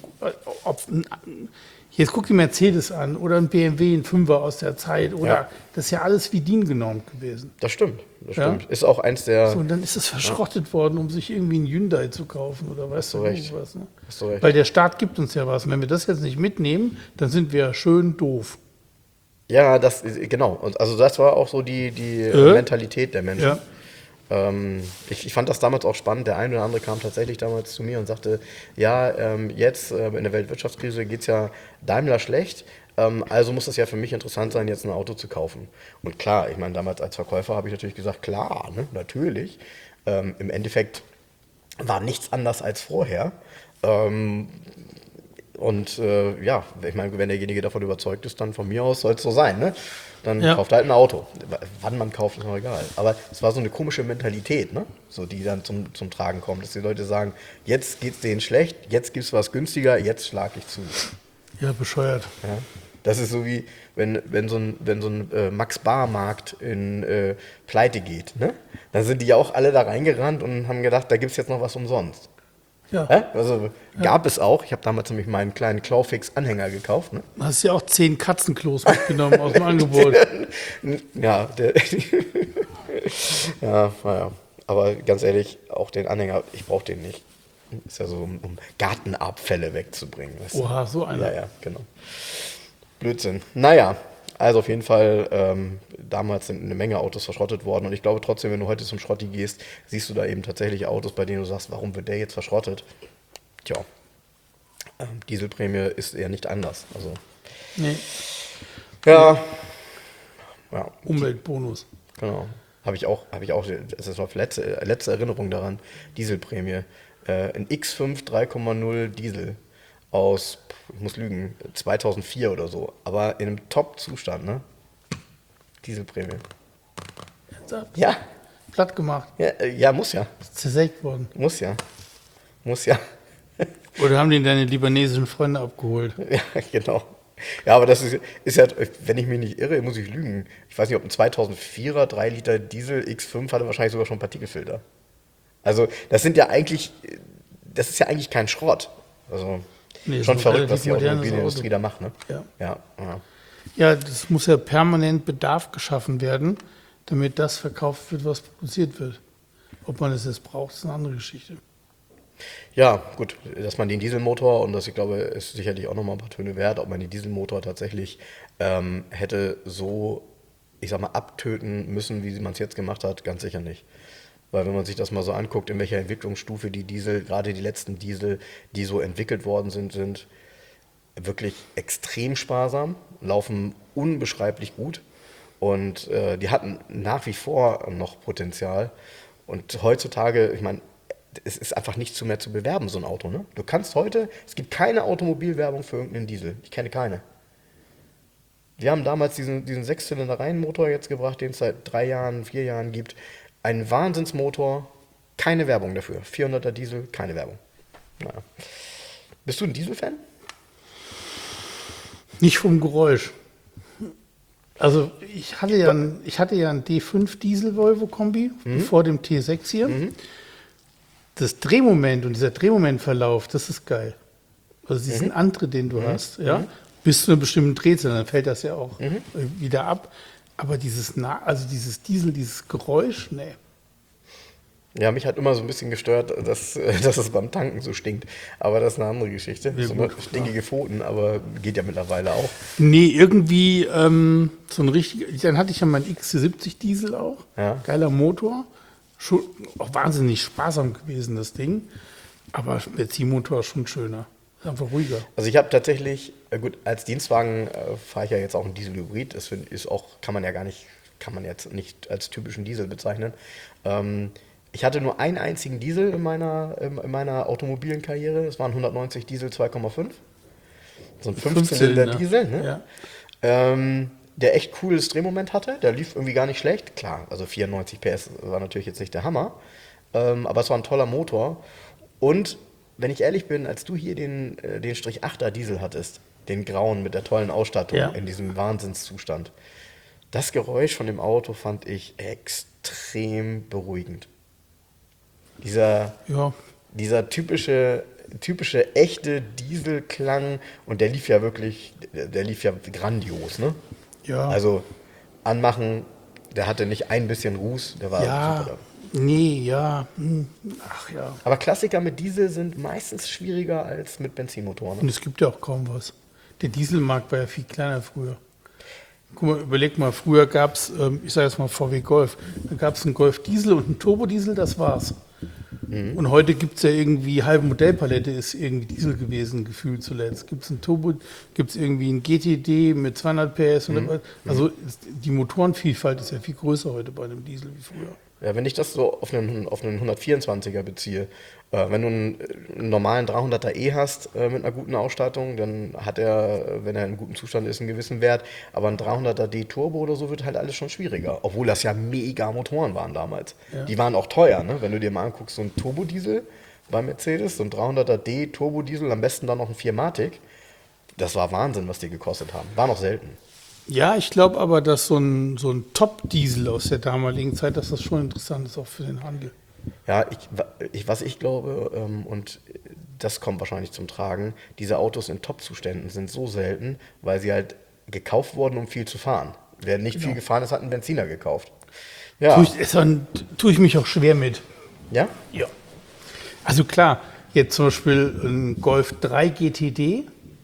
jetzt guck die Mercedes an oder ein BMW, ein 5er aus der Zeit oder Ja. das ist ja alles wie DIN genormt gewesen. Das stimmt, das Ja. stimmt. Ist auch eins der, So, und dann ist es verschrottet worden, um sich irgendwie einen Hyundai zu kaufen oder weißt du recht. was. Ne? hast du recht. Weil der Staat gibt uns ja was. Und wenn wir das jetzt nicht mitnehmen, dann sind wir schön doof. Ja, genau. Und also das war auch so die Mentalität der Menschen. Ja. Ich fand das damals auch spannend. Der eine oder andere kam tatsächlich damals zu mir und sagte, ja, jetzt in der Weltwirtschaftskrise geht es ja Daimler schlecht, also muss es ja für mich interessant sein, jetzt ein Auto zu kaufen. Und klar, ich meine, damals als Verkäufer habe ich natürlich gesagt, klar, ne, natürlich. Im Endeffekt war nichts anders als vorher. Ja, ich meine, wenn derjenige davon überzeugt ist, dann von mir aus soll es so sein, ne? Dann Ja. kauft er halt ein Auto. Wann man kauft, ist noch egal. Aber es war so eine komische Mentalität, ne? So, die dann zum Tragen kommt, dass die Leute sagen, jetzt geht's denen schlecht, jetzt gibt's was günstiger, jetzt schlage ich zu. Ja, bescheuert. Ja? Das ist so wie, wenn so ein Max-Bar-Markt in Pleite geht, ne? Dann sind die ja auch alle da reingerannt und haben gedacht, da gibt's jetzt noch was umsonst. Ja. Also gab es auch. Ich habe damals nämlich meinen kleinen Clawfix-Anhänger gekauft. Ne? Du hast ja auch 10 Katzenklos mitgenommen aus dem Angebot. Ja, ja, naja. Aber ganz ehrlich, auch den Anhänger, ich brauche den nicht. Ist ja so, um Gartenabfälle wegzubringen. Weißt du? Oha, so einer. Ja, genau. Blödsinn. Naja, also auf jeden Fall, damals sind eine Menge Autos verschrottet worden. Und ich glaube trotzdem, wenn du heute zum Schrotti gehst, siehst du da eben tatsächlich Autos, bei denen du sagst, warum wird der jetzt verschrottet? Tja, Dieselprämie ist eher nicht anders. Also, Nee, ja, Umweltbonus. genau. Habe ich auch, das ist noch letzte Erinnerung daran, Dieselprämie. Ein X5 3,0 Diesel aus, ich muss lügen, 2004 oder so, aber in einem Top-Zustand, ne? Dieselprämie. Ernsthaft? Ja, Platt gemacht. ja, muss ja, Zersägt worden. muss ja, muss ja. Oder haben die deine libanesischen Freunde abgeholt? Ja, genau. Ja, aber das ist ja, wenn ich mich nicht irre, muss ich lügen. Ich weiß nicht, ob ein 2004er 3 Liter Diesel X5 hatte wahrscheinlich sogar schon Partikelfilter. Also das ist ja eigentlich kein Schrott. Also Nee, schon ist ein verrückt, was die relativ modernes Automobilindustrie Auto. da macht, ne? Ja. Ja. Ja, das muss ja permanent Bedarf geschaffen werden, damit das verkauft wird, was produziert wird. Ob man es jetzt braucht, ist eine andere Geschichte. Ja, gut, dass man den Dieselmotor, und das, ich glaube, ist sicherlich auch nochmal ein paar Töne wert, ob man den Dieselmotor tatsächlich hätte so, ich sag mal, abtöten müssen, wie man es jetzt gemacht hat, ganz sicher nicht. Weil wenn man sich das mal so anguckt, in welcher Entwicklungsstufe die Diesel, gerade die letzten Diesel, die so entwickelt worden sind wirklich extrem sparsam, laufen unbeschreiblich gut und die hatten nach wie vor noch Potenzial. Und heutzutage, ich meine, es ist einfach nicht mehr zu bewerben, so ein Auto. Ne? Du kannst heute, es gibt keine Automobilwerbung für irgendeinen Diesel. Ich kenne keine. Wir haben damals diesen 6-Zylinder-Reihenmotor jetzt gebracht, den es seit 3 Jahren, 4 Jahren gibt. Ein Wahnsinnsmotor, keine Werbung dafür. 400er Diesel, keine Werbung. Naja. Bist du ein Diesel-Fan? Nicht vom Geräusch. Also ich hatte ja einen D5 Diesel Volvo Kombi vor dem T6 hier. Das Drehmoment und dieser Drehmomentverlauf, das ist geil. Also diesen Antritt, den du hast, ja, bis zu einer bestimmten Drehzahl, dann fällt das ja auch wieder ab. Aber dieses Diesel, dieses Geräusch, nee. Ja, mich hat immer so ein bisschen gestört, dass es beim Tanken so stinkt. Aber das ist eine andere Geschichte. Ja, so gut, stinkige Pfoten, aber geht ja mittlerweile auch. Nee, irgendwie so ein richtig. Dann hatte ich ja meinen XC70 Diesel auch. Ja. Geiler Motor. Schon auch wahnsinnig sparsam gewesen, das Ding. Aber Benzinmotor ist schon schöner. Ist einfach ruhiger. Also ich habe tatsächlich, gut, als Dienstwagen fahre ich ja jetzt auch einen Diesel-Hybrid. Das kann man jetzt nicht als typischen Diesel bezeichnen. Ich hatte nur einen einzigen Diesel in meiner automobilen Karriere. Das waren 190 Diesel 2,5. So ein 5-Zylinder-Diesel. Ne? Ja. Der echt cooles Drehmoment hatte. Der lief irgendwie gar nicht schlecht. Klar, also 94 PS war natürlich jetzt nicht der Hammer. Aber es war ein toller Motor. Und wenn ich ehrlich bin, als du hier den Strich 8er Diesel hattest, den grauen mit der tollen Ausstattung in diesem Wahnsinnszustand, das Geräusch von dem Auto fand ich extrem beruhigend. Dieser typische echte Dieselklang, und der lief ja grandios, ne? Ja. Also anmachen, der hatte nicht ein bisschen Ruß, der war super. Nee, ja. Ach ja. Aber Klassiker mit Diesel sind meistens schwieriger als mit Benzinmotoren. Und es gibt ja auch kaum was. Der Dieselmarkt war ja viel kleiner früher. Guck mal, überleg mal, früher gab es, ich sage jetzt mal VW Golf, da gab es einen Golf Diesel und einen Turbodiesel, das war's. Und heute gibt es ja irgendwie, halbe Modellpalette ist irgendwie Diesel gewesen, gefühlt zuletzt. Gibt es einen Turbo, gibt es irgendwie einen GTD mit 200 PS. Also die Motorenvielfalt ist ja viel größer heute bei einem Diesel wie früher. Ja, wenn ich das so auf einen 124er beziehe, wenn du einen normalen 300er E hast mit einer guten Ausstattung, dann hat er, wenn er in gutem Zustand ist, einen gewissen Wert. Aber ein 300er D Turbo oder so wird halt alles schon schwieriger. Obwohl das ja mega Motoren waren damals. Ja. Die waren auch teuer, ne? Wenn du dir mal anguckst, so ein Turbodiesel bei Mercedes, so ein 300er D Turbodiesel, am besten dann noch ein 4MATIC. Das war Wahnsinn, was die gekostet haben. War noch selten. Ja, ich glaube aber, dass so ein Top-Diesel aus der damaligen Zeit, dass das schon interessant ist, auch für den Handel. Ja, was ich glaube, und das kommt wahrscheinlich zum Tragen, diese Autos in Top-Zuständen sind so selten, weil sie halt gekauft wurden, um viel zu fahren. Wer nicht viel gefahren ist, hat einen Benziner gekauft. Ja. Tue ich mich auch schwer mit. Ja? Ja. Also klar, jetzt zum Beispiel ein Golf 3 GTD.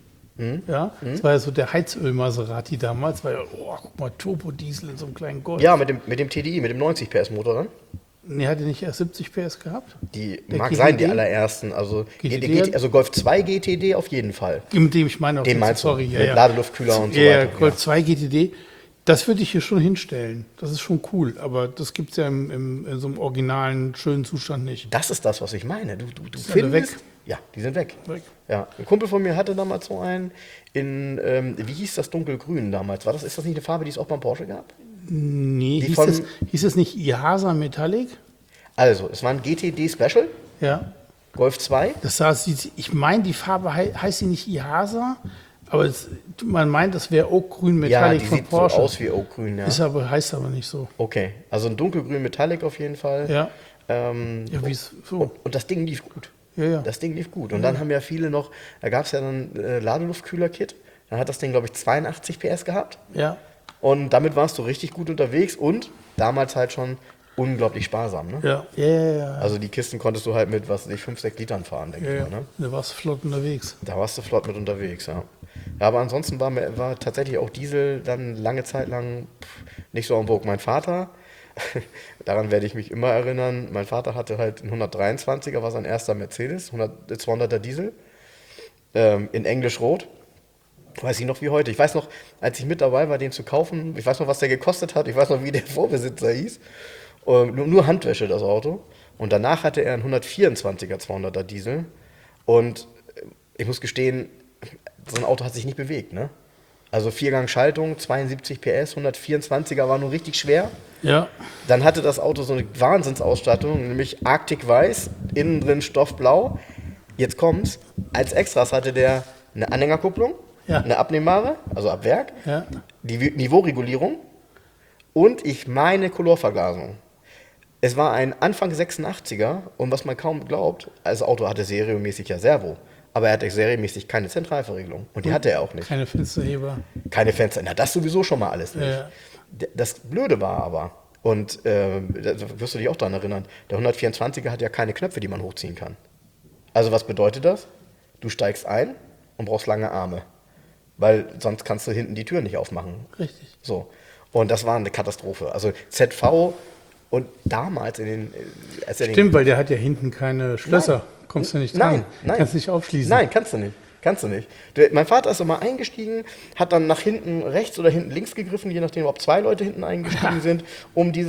Ja, das war ja so der Heizöl-Maserati damals, war ja, guck mal, Turbodiesel in so einem kleinen Golf. Ja, mit dem TDI, mit dem 90 PS Motor dann. Nee, hat er nicht erst 70 PS gehabt? Die mag GTD? Sein, die allerersten. Also, also Golf 2 GTD auf jeden Fall. Mit dem ich meine auch. Den meinst du, mit Ladeluftkühler und so weiter. Ja, Golf 2 GTD, das würde ich hier schon hinstellen. Das ist schon cool, aber das gibt es ja in so einem originalen, schönen Zustand nicht. Das ist das, was ich meine. Du findest... Weg? Ja, die sind weg. Ja, ein Kumpel von mir hatte damals so einen in, wie hieß das, dunkelgrün damals? Ist das nicht eine Farbe, die es auch beim Porsche gab? Nee, hieß es nicht Ihasa Metallic? Also, es war ein GTD Special. Ja. Golf 2. Ich meine, die Farbe heißt sie nicht Ihasa, aber man meint, das wäre Oakgrün Metallic von Porsche. Ja, die sieht so aus wie Oakgrün, ja. Heißt aber nicht so. Okay, also ein dunkelgrün Metallic auf jeden Fall. Ja. So. Und das Ding lief gut. Ja. Das Ding lief gut. Und dann haben ja viele noch, da gab es ja dann Ladeluftkühler-Kit. Dann hat das Ding, glaube ich, 82 PS gehabt. Ja. Und damit warst du richtig gut unterwegs und damals halt schon unglaublich sparsam, ne? Ja. Also die Kisten konntest du halt mit, 5, 6 Litern fahren, denke ich mal, ne? Da warst du flott unterwegs. Da warst du flott mit unterwegs, ja. Ja, aber ansonsten war tatsächlich auch Diesel dann lange Zeit lang nicht so en vogue. Mein Vater, daran werde ich mich immer erinnern, mein Vater hatte halt einen 123er, war sein erster Mercedes, 200er Diesel, in Englisch-Rot. Weiß ich noch wie heute. Ich weiß noch, als ich mit dabei war, den zu kaufen, ich weiß noch, was der gekostet hat, ich weiß noch, wie der Vorbesitzer hieß. Nur Handwäsche, das Auto. Und danach hatte er einen 124er 200er Diesel. Und ich muss gestehen, so ein Auto hat sich nicht bewegt, ne? Also 4-Gang-Schaltung, 72 PS, 124er war nur richtig schwer. Ja. Dann hatte das Auto so eine Wahnsinnsausstattung, nämlich Arctic Weiß, innen drin Stoffblau. Jetzt kommt's, als Extras hatte der eine Anhängerkupplung, Ja. eine abnehmbare, also ab Werk, Ja. die Niveauregulierung und ich meine Colorverglasung. Es war ein Anfang 86er und was man kaum glaubt, also das Auto hatte serienmäßig ja Servo, aber er hatte serienmäßig keine Zentralverriegelung und die hatte er auch nicht. Keine Fensterheber. Keine Fenster, na das sowieso schon mal alles nicht. Ja. Das Blöde war aber, und da wirst du dich auch daran erinnern, der 124er hat ja keine Knöpfe, die man hochziehen kann. Also was bedeutet das? Du steigst ein und brauchst lange Arme, weil sonst kannst du hinten die Tür nicht aufmachen. Richtig. So. Und das war eine Katastrophe. Also ZV und damals als er Stimmt, weil der hat ja hinten keine Schlösser. Kommst du nicht dran. Nein. Kannst nicht aufschließen. Nein, kannst du nicht. Kannst du nicht. Mein Vater ist immer eingestiegen, hat dann nach hinten rechts oder hinten links gegriffen, je nachdem, ob zwei Leute hinten eingestiegen sind, um die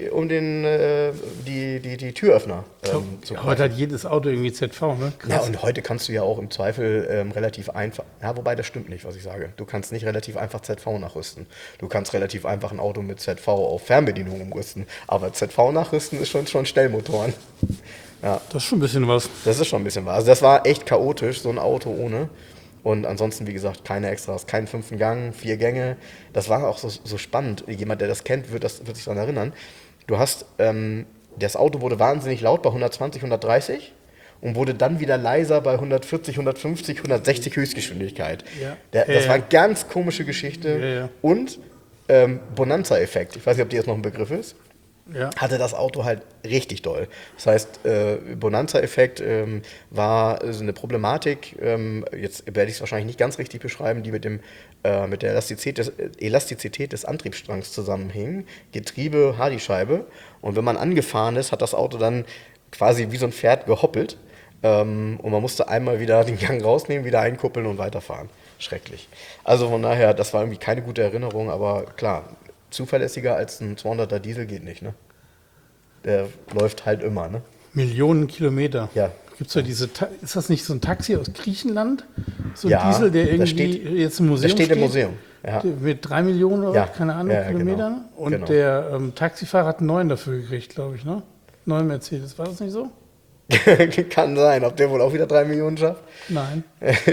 Türöffner zu Heute hat jedes Auto irgendwie ZV, ne? Ja, und heute kannst du ja auch im Zweifel relativ einfach, ja, wobei das stimmt nicht, was ich sage. Du kannst nicht relativ einfach ZV nachrüsten. Du kannst relativ einfach ein Auto mit ZV auf Fernbedienung umrüsten, aber ZV nachrüsten ist schon Stellmotoren. Ja, Das ist schon ein bisschen was. das ist schon ein bisschen was. Also das war echt chaotisch, so ein Auto ohne. Und ansonsten, wie gesagt, keine Extras, keinen 5. Gang, 4 Gänge. Das war auch so spannend. Jemand, der das kennt, wird sich daran erinnern. Du hast, das Auto wurde wahnsinnig laut bei 120, 130 und wurde dann wieder leiser bei 140, 150, 160 Höchstgeschwindigkeit. Ja. Das war eine ganz komische Geschichte. Ja, ja. Und Bonanza-Effekt. Ich weiß nicht, ob dir jetzt noch ein Begriff ist. Ja. Hatte das Auto halt richtig doll. Das heißt, Bonanza-Effekt war so eine Problematik, jetzt werde ich es wahrscheinlich nicht ganz richtig beschreiben, die mit der Elastizität des Antriebsstrangs zusammenhing. Getriebe, Hardyscheibe. Und wenn man angefahren ist, hat das Auto dann quasi wie so ein Pferd gehoppelt. Und man musste einmal wieder den Gang rausnehmen, wieder einkuppeln und weiterfahren. Schrecklich. Also von daher, das war irgendwie keine gute Erinnerung, aber klar, zuverlässiger als ein 200er Diesel geht nicht, ne? Der läuft halt immer, ne? Millionen Kilometer. Ja. Gibt's ja ist das nicht so ein Taxi aus Griechenland? So ein Ja, Diesel, der das irgendwie steht- jetzt im Museum Das steht im Museum. Ja. Mit 3 Millionen oder Ja. keine Ahnung, Ja, Kilometern. genau. Und Genau. der Taxifahrer hat einen neuen dafür gekriegt, glaube ich, ne? Neuen Mercedes, war das nicht so? Kann sein, ob der wohl auch wieder 3 Millionen schafft. Nein.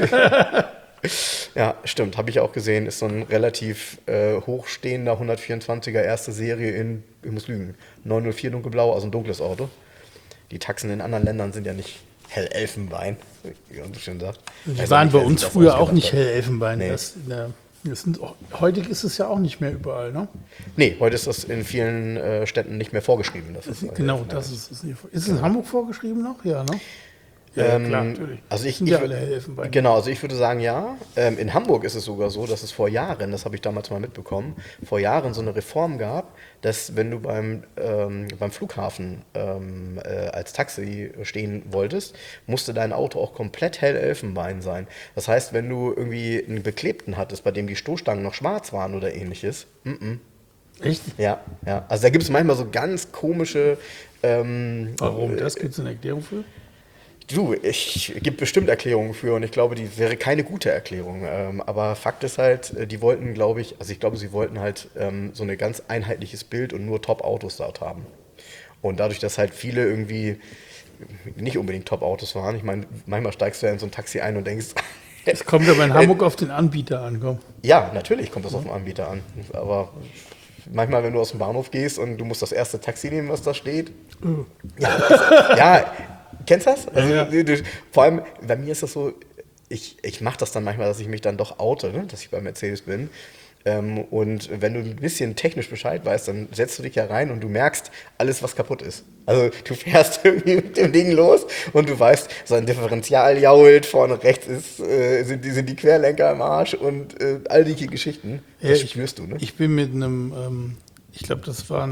Ja, stimmt, habe ich auch gesehen. Ist so ein relativ hochstehender 124er erste Serie ich muss lügen, 904 dunkelblau, also ein dunkles Auto. Die Taxen in anderen Ländern sind ja nicht hell Elfenbein, wie man so schön sagt. Die Weiß waren auch bei nicht, wer uns sich das früher auch ausgedacht nicht hat. hell Elfenbein. Nee. Heute ist es ja auch nicht mehr überall, ne? Nee, heute ist das in vielen Städten nicht mehr vorgeschrieben. Dass es Genau, Elfenbein das ist es. Ist es in Hamburg vorgeschrieben noch? Ja, ne? Ja, klar, natürlich. Also Sind ja alle hell Elfenbein. Genau, also ich würde sagen, ja. In Hamburg ist es sogar so, dass es vor Jahren, das habe ich damals mal mitbekommen, vor Jahren so eine Reform gab, dass wenn du beim Flughafen als Taxi stehen wolltest, musste dein Auto auch komplett hell Elfenbein sein. Das heißt, wenn du irgendwie einen Beklebten hattest, bei dem die Stoßstangen noch schwarz waren oder ähnliches, Echt? ja. Also da gibt es manchmal so ganz komische Warum? Das gibt es eine Erklärung für? Du, es gibt bestimmt Erklärungen für und ich glaube, die wäre keine gute Erklärung. Aber Fakt ist halt, die wollten, glaube ich, also ich glaube, sie wollten halt so ein ganz einheitliches Bild und nur Top-Autos dort haben. Und dadurch, dass halt viele irgendwie nicht unbedingt Top-Autos waren, ich meine, manchmal steigst du ja in so ein Taxi ein und denkst, Es kommt aber in Hamburg auf den Anbieter an, komm. ja, natürlich kommt das auf den Anbieter an. Aber manchmal, wenn du aus dem Bahnhof gehst und du musst das erste Taxi nehmen, was da steht. Ja, kennst du das? Also, Ja. Vor allem, bei mir ist das so, ich mache das dann manchmal, dass ich mich dann doch oute, ne, dass ich bei Mercedes bin. Und wenn du ein bisschen technisch Bescheid weißt, dann setzt du dich ja rein und du merkst alles, was kaputt ist. Also du fährst irgendwie mit dem Ding los und du weißt, so ein Differential jault, vorne rechts sind die Querlenker im Arsch und all die Geschichten. Das spürst du, ne? Ich bin mit einem, ich glaube, das war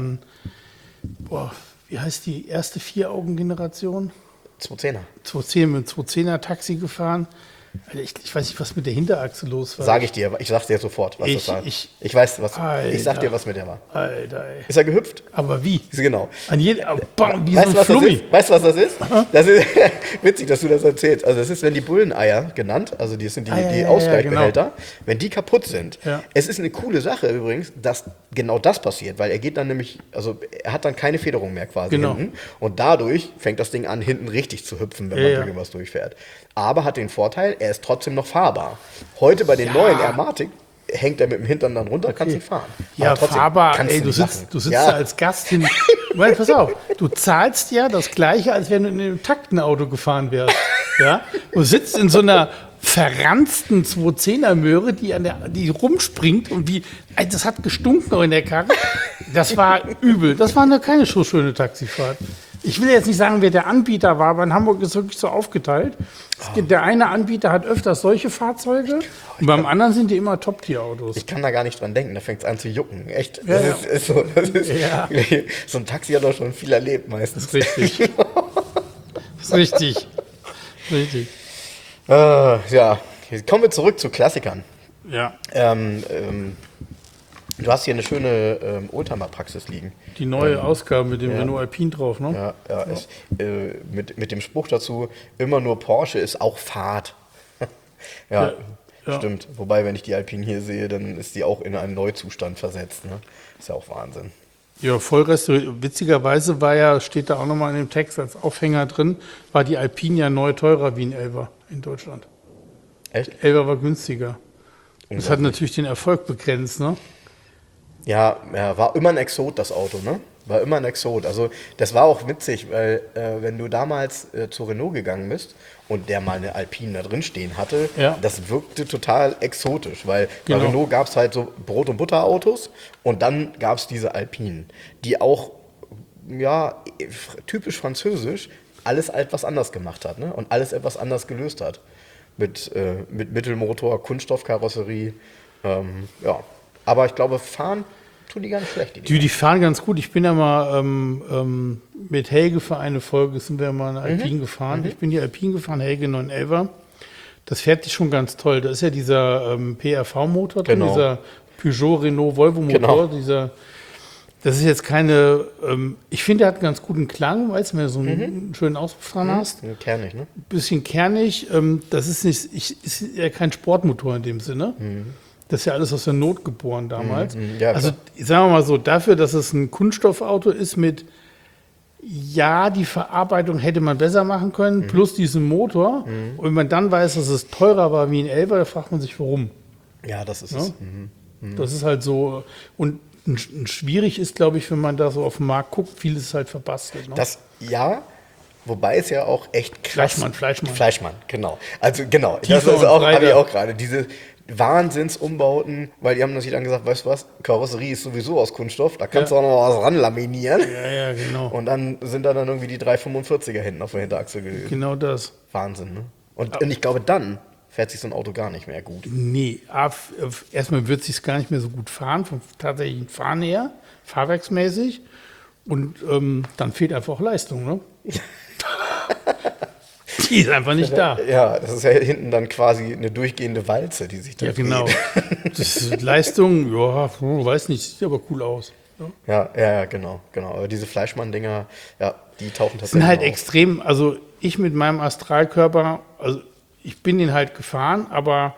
wie heißt die erste Vier-Augen-Generation? 210er. 210 mit 210er Taxi gefahren. Alter, ich weiß nicht, was mit der Hinterachse los war. Sag ich dir, ich sag's dir sofort, was das war. ich- weiß, was. Alter. Ich sag dir, was mit der war. Alter, ey. Ist er gehüpft? Aber wie? Genau. Bam, wie so Weißt ein du, was das Flummi. ist? Weißt du, was das ist? Das ist witzig, dass du das erzählst. Also, das ist, wenn die Bulleneier genannt, also die sind die ja, Ausgleichbehälter, wenn die kaputt sind. Ja. Es ist eine coole Sache übrigens, dass genau das passiert, weil er geht dann nämlich, also er hat dann keine Federung mehr quasi Genau. hinten und dadurch fängt das Ding an, hinten richtig zu hüpfen, wenn man Ja. irgendwas durchfährt. Aber hat den Vorteil, er ist trotzdem noch fahrbar. Heute bei den Ja. neuen Airmatic hängt er mit dem Hintern dann runter, kannst ihn fahren. Ja, Aber trotzdem fahrbar, kannst ey, du nicht sitzt machen. da als Gast hin. Weil, pass auf, du zahlst ja das Gleiche, als wenn du in einem Taktenauto gefahren wärst. Ja? Du sitzt in so einer verranzten 210er Möhre, die rumspringt und das hat gestunken noch in der Karre. Das war übel. Das war noch keine so schöne Taxifahrt. Ich will jetzt nicht sagen, wer der Anbieter war, aber in Hamburg ist es wirklich so aufgeteilt. Der eine Anbieter hat öfters solche Fahrzeuge und beim anderen sind die immer Top-Tier-Autos. Ich kann da gar nicht dran denken, da fängt es an zu jucken. Echt. Ja, Das ist so, Ja. so ein Taxi hat doch schon viel erlebt meistens. Das ist richtig. Das ist richtig. Richtig. Ja, jetzt kommen wir zurück zu Klassikern. Ja. Du hast hier eine schöne Oldtimer-Praxis liegen. Die neue Ausgabe mit dem Renault Alpine drauf, ne? Ja. Mit dem Spruch dazu, immer nur Porsche ist auch Fahrt. ja, Ja. stimmt. Wobei, wenn ich die Alpine hier sehe, dann ist die auch in einen Neuzustand versetzt. Ne? Ist ja auch Wahnsinn. Ja, witzigerweise steht da auch nochmal in dem Text als Aufhänger drin, war die Alpine ja neu teurer wie ein Elva in Deutschland. Echt? Elva war günstiger. Das hat natürlich den Erfolg begrenzt, ne? Ja, war immer ein Exot, das Auto, ne? War immer ein Exot. Also das war auch witzig, weil wenn du damals zu Renault gegangen bist und der mal eine Alpine da drin stehen hatte, Ja. das wirkte total exotisch, weil bei Genau. Renault gab es halt so Brot- und Butterautos und dann gab es diese Alpinen, die auch, ja, typisch französisch alles etwas anders gemacht hat, ne? Und alles etwas anders gelöst hat. Mit Mittelmotor, Kunststoffkarosserie, ja. Aber ich glaube, fahren tun die gar nicht schlecht. Die fahren ganz gut. Ich bin ja mal mit Helge für eine Folge, sind wir mal eine Alpine gefahren. Ich bin die Alpine gefahren, Helge 911er. Das fährt die schon ganz toll. Da ist ja dieser PRV-Motor drin, Genau. dieser Peugeot, Renault, Volvo-Motor. Genau. Das ist jetzt keine, ich finde, der hat einen ganz guten Klang, weißt du, wenn du so einen schönen Auspuff dran hast. Kernig, ne? Bisschen kernig. Das ist ja kein Sportmotor in dem Sinne. Das ist ja alles aus der Not geboren damals. Ja, also sagen wir mal so, dafür, dass es ein Kunststoffauto ist mit, ja, die Verarbeitung hätte man besser machen können, plus diesen Motor. Und wenn man dann weiß, dass es teurer war wie ein Elva, da fragt man sich, warum. Ja, das ist Ja? es. Das ist halt so. Und schwierig ist, glaube ich, wenn man da so auf den Markt guckt, vieles ist halt verbastelt. Ne? Das, ja, wobei es ja auch echt krass... Fleischmann, genau. Also genau, das Tiefer ist und auch, habe ich breiter. auch gerade. Diese Wahnsinnsumbauten, weil die haben natürlich dann gesagt, weißt du was, Karosserie ist sowieso aus Kunststoff, da kannst du auch noch mal was ranlaminieren. Ja, genau. Und dann sind da dann irgendwie die 345er hinten auf der Hinterachse gewesen. Genau das. Wahnsinn, ne? Und ich glaube, dann fährt sich so ein Auto gar nicht mehr gut. Nee, erstmal wird es sich gar nicht mehr so gut fahren, vom tatsächlichen Fahren her, fahrwerksmäßig. Und dann fehlt einfach auch Leistung, ne? Die ist einfach nicht da. Ja, das ist ja hinten dann quasi eine durchgehende Walze, die sich da Ja, genau. Das ist Leistung, ja, weiß nicht, sieht aber cool aus. Ja, genau. Aber diese Fleischmann-Dinger, ja, die tauchen Das sind halt auf. extrem, also ich mit meinem Astralkörper, also ich bin den halt gefahren, aber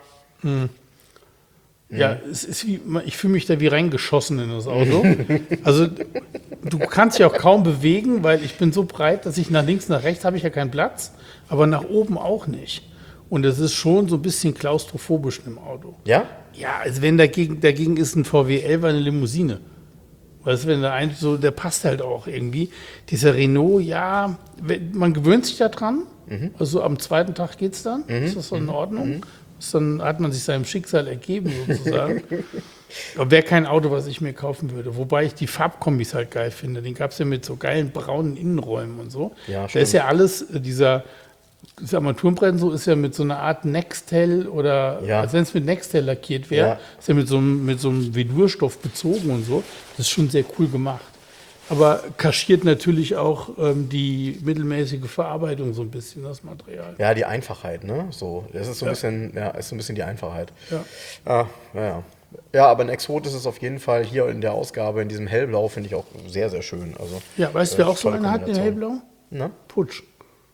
ja, es ist wie, ich fühle mich da wie reingeschossen in das Auto. Also du kannst dich auch kaum bewegen, weil ich bin so breit, dass ich nach links, nach rechts habe ich ja keinen Platz, aber nach oben auch nicht. Und es ist schon so ein bisschen klaustrophobisch im Auto. Ja? Ja, also wenn dagegen ist ein VW 11 eine Limousine. Weißt du, wenn der passt halt auch irgendwie. Dieser Renault, ja, man gewöhnt sich da dran. Also am zweiten Tag geht's dann. Ist das so in Ordnung? Dann hat man sich seinem Schicksal ergeben, sozusagen. Aber wäre kein Auto, was ich mir kaufen würde. Wobei ich die Farbkombis halt geil finde. Den gab es ja mit so geilen braunen Innenräumen und so. Ja, da stimmt. ist ja alles, dieser Armaturenbremsen so ist ja mit so einer Art Nextel oder, Ja. als wenn es mit Nextel lackiert wäre, Ja. ist ja mit so einem Velurstoff bezogen und so. Das ist schon sehr cool gemacht. Aber kaschiert natürlich auch die mittelmäßige Verarbeitung so ein bisschen, das Material. Ja, die Einfachheit, ne? So, das ist so ein bisschen, ist so ein bisschen die Einfachheit. Ja. Ja. Ja, aber ein Exot ist es auf jeden Fall hier in der Ausgabe, in diesem Hellblau, finde ich auch sehr, sehr schön. Also, Ja, weißt du, wer auch so tolle eine hat, den Kombination. Hellblau? Na? Putsch.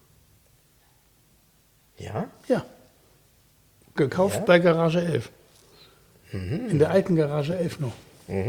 Ja? Ja. Gekauft Ja? bei Garage 11. In der alten Garage 11 noch.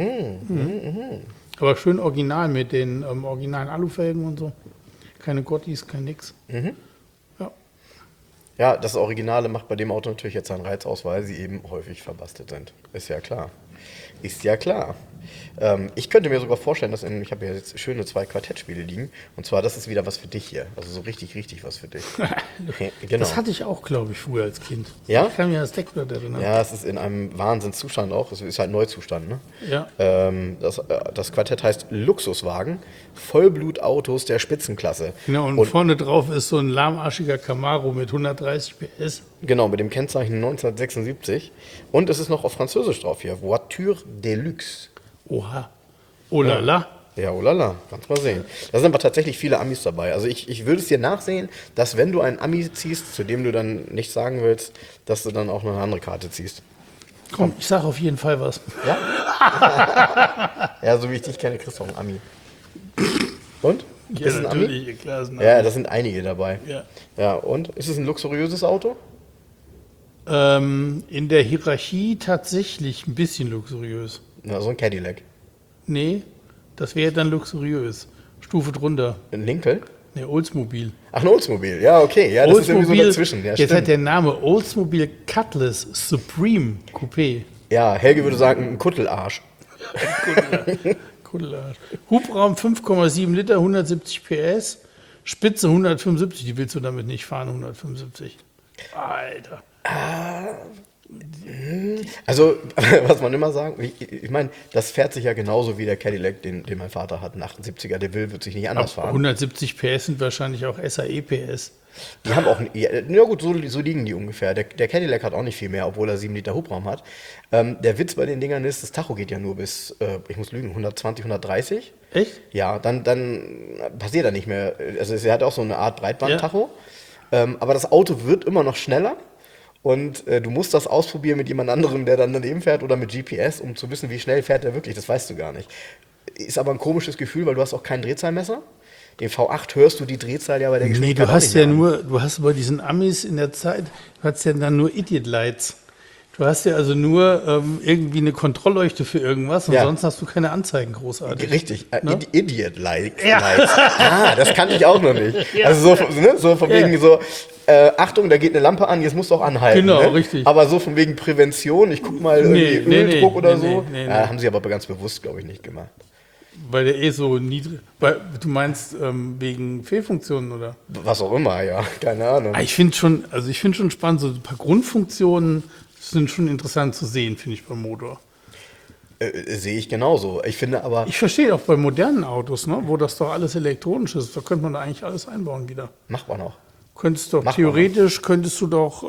Aber schön original mit den originalen Alufelgen und so. Keine Gottis, kein nix. Ja. Ja, das Originale macht bei dem Auto natürlich jetzt seinen Reiz aus, weil sie eben häufig verbastelt sind. Ist ja klar. Ist ja klar. Ich könnte mir sogar vorstellen, ich habe ja jetzt schöne 2 Quartettspiele liegen. Und zwar, das ist wieder was für dich hier. Also so richtig, richtig was für dich. Genau. Das hatte ich auch, glaube ich, früher als Kind. Ja? Ich kann mir das Deckblatt erinnern. Ja, es ist in einem Wahnsinnszustand auch. Es ist halt Neuzustand, ne? Ja. Das Quartett heißt Luxuswagen, Vollblutautos der Spitzenklasse. Genau, und vorne drauf ist so ein lahmarschiger Camaro mit 130 PS. Genau, mit dem Kennzeichen 1976. Und es ist noch auf Französisch drauf hier. Voiture de Luxe. Oha. Oh la la. Ja, oh la la, kannst mal sehen. Da sind aber tatsächlich viele Amis dabei. Also ich würde es dir nachsehen, dass wenn du einen Ami ziehst, zu dem du dann nicht sagen willst, dass du dann auch noch eine andere Karte ziehst. Komm, ich sage auf jeden Fall was. Ja? Ja, so wie ich dich kenne, kriegst du auch einen Ami. Und? Ja, Ist es ein Ami? natürlich, klar, ist ein Ami. Ja, da sind einige dabei. Ja. Ja, und? Ist es ein luxuriöses Auto? In der Hierarchie tatsächlich ein bisschen luxuriös. Na, so ein Cadillac. Nee, das wäre dann luxuriös. Stufe drunter. Ein Lincoln? Ne, Oldsmobile. Ach, ein Oldsmobile. Ja, okay. Ja, das ist irgendwie so dazwischen. Ja, jetzt stimmt. hat der Name Oldsmobile Cutlass Supreme Coupé. Ja, Helge würde sagen, ein Kuttelarsch. Kuddelarsch. Hubraum 5,7 Liter, 170 PS. Spitze 175. Die willst du damit nicht fahren, 175. Alter. Also, was man immer sagen, ich meine, das fährt sich ja genauso wie der Cadillac, den mein Vater hat, ein 78er, der wird sich nicht anders fahren. 170 PS sind wahrscheinlich auch SAE PS. Die haben auch, ja gut, so liegen die ungefähr. Der Cadillac hat auch nicht viel mehr, obwohl er 7 Liter Hubraum hat. Der Witz bei den Dingern ist, das Tacho geht ja nur bis, ich muss lügen, 120, 130. Echt? Ja, dann passiert er nicht mehr. Also er hat auch so eine Art Breitband-Tacho. Aber das Auto wird immer noch schneller. Und du musst das ausprobieren mit jemand anderem, der dann daneben fährt oder mit GPS, um zu wissen, wie schnell fährt er wirklich. Das weißt du gar nicht. Ist aber ein komisches Gefühl, weil du hast auch kein Drehzahlmesser. Den V8 hörst du die Drehzahl ja bei der Nee, Geschwindigkeit du hast auch ja nicht mehr an. du hast bei diesen Amis in der Zeit, du hast ja dann nur Idiot Lights. Du hast ja also nur irgendwie eine Kontrollleuchte für irgendwas und Ja. sonst hast du keine Anzeigen großartig. Richtig, Ne? Idiot-like. Ja. Das kannte ich auch noch nicht. Ja. Also so von wegen so, Achtung, da geht eine Lampe an, jetzt musst du auch anhalten. Genau, ne? richtig. Aber so von wegen Prävention, ich guck mal irgendwie Nee, Öldruck oder nee, so. nee, Ja, haben sie aber ganz bewusst, glaube ich, nicht gemacht. Weil der eh so niedrig. Du meinst wegen Fehlfunktionen oder? Was auch immer, ja, keine Ahnung. Ich finde schon spannend, so ein paar Grundfunktionen sind schon interessant zu sehen, finde ich, beim Motor. Sehe ich genauso. Ich finde aber, Ich verstehe auch bei modernen Autos, ne, wo das doch alles elektronisch ist, da könnte man da eigentlich alles einbauen wieder. macht man auch. Theoretisch könntest du doch,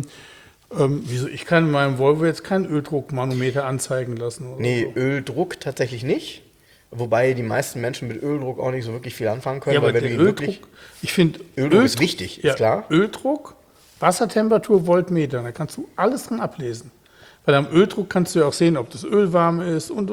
wieso, ich kann in meinem Volvo jetzt keinen Öldruckmanometer anzeigen lassen. Oder Nee, so. Öldruck tatsächlich nicht. Wobei die meisten Menschen mit Öldruck auch nicht so wirklich viel anfangen können. Ja, aber weil wenn der du ihn wirklich, Öldruck, ich finde, Öldruck ist wichtig, ist klar. Öldruck, Wassertemperatur, Voltmeter, da kannst du alles dran ablesen. Weil am Öldruck kannst du ja auch sehen, ob das Öl warm ist und.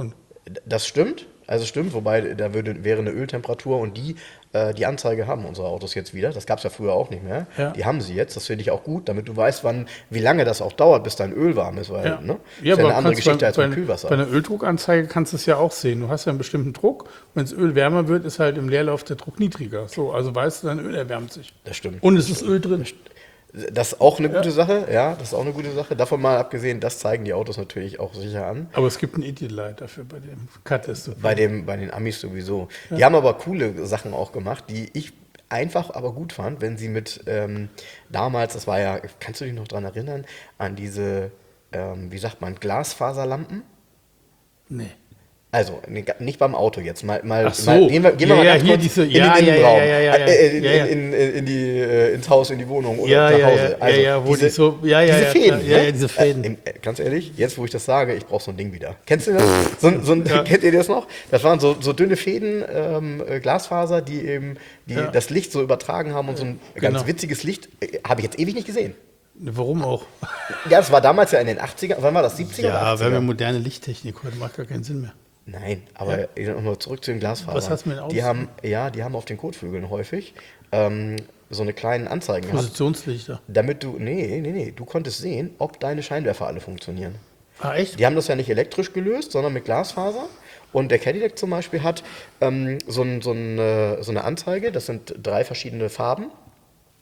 Das stimmt, wobei wäre eine Öltemperatur und die Anzeige haben unsere Autos jetzt wieder. Das gab es ja früher auch nicht mehr. Ja. Die haben sie jetzt, das finde ich auch gut, damit du weißt, wie lange das auch dauert, bis dein Öl warm ist. Weil, Ja, ne? ja, ist ja aber eine andere kannst Geschichte als bei mit Kühlwasser. Bei einer Öldruckanzeige kannst du es ja auch sehen. Du hast ja einen bestimmten Druck. Wenn das Öl wärmer wird, ist halt im Leerlauf der Druck niedriger. So, also weißt du, dein Öl erwärmt sich. Das stimmt. Und es ist Öl drin. Das ist auch eine gute Sache, ja, das ist auch eine gute Sache. Davon mal abgesehen, das zeigen die Autos natürlich auch sicher an. Aber es gibt ein Idiot Light dafür bei dem Cutlass. Bei den Amis sowieso. Die haben aber coole Sachen auch gemacht, die ich einfach aber gut fand, wenn sie mit damals, das war ja, kannst du dich noch dran erinnern, an diese, wie sagt man, Glasfaserlampen? Nee. Also, nicht beim Auto jetzt, mal Ach so. gehen wir mal Ja, ganz hier kurz diese- in ja, den ja, Innenraum, ja, ja, ja. ins Haus, in die Wohnung oder nach Hause. wo die so, diese Fäden, klar. ne? Diese Fäden. Ganz ehrlich, jetzt wo ich das sage, ich brauche so ein Ding wieder. Kennst du das? Kennt ihr das noch? Das waren so dünne Fäden, Glasfaser, die eben das Licht so übertragen haben und so ein ganz Genau. witziges Licht, habe ich jetzt ewig nicht gesehen. Warum auch? Ja, das war damals ja in den 80er, wann war das, 70er Ja, oder wir haben ja 80er? moderne Lichttechnik, heute macht gar keinen Sinn mehr. Nein, aber nochmal zurück zu den Glasfasern. Was hast du mit den die Außen? haben auf den Kotflügeln häufig so eine kleinen Anzeigen gehabt, Positionslichter. damit du, du konntest sehen, ob deine Scheinwerfer alle funktionieren. Ah, echt? Die haben das ja nicht elektrisch gelöst, sondern mit Glasfaser. Und der Cadillac zum Beispiel hat so eine Anzeige, das sind 3 verschiedene Farben.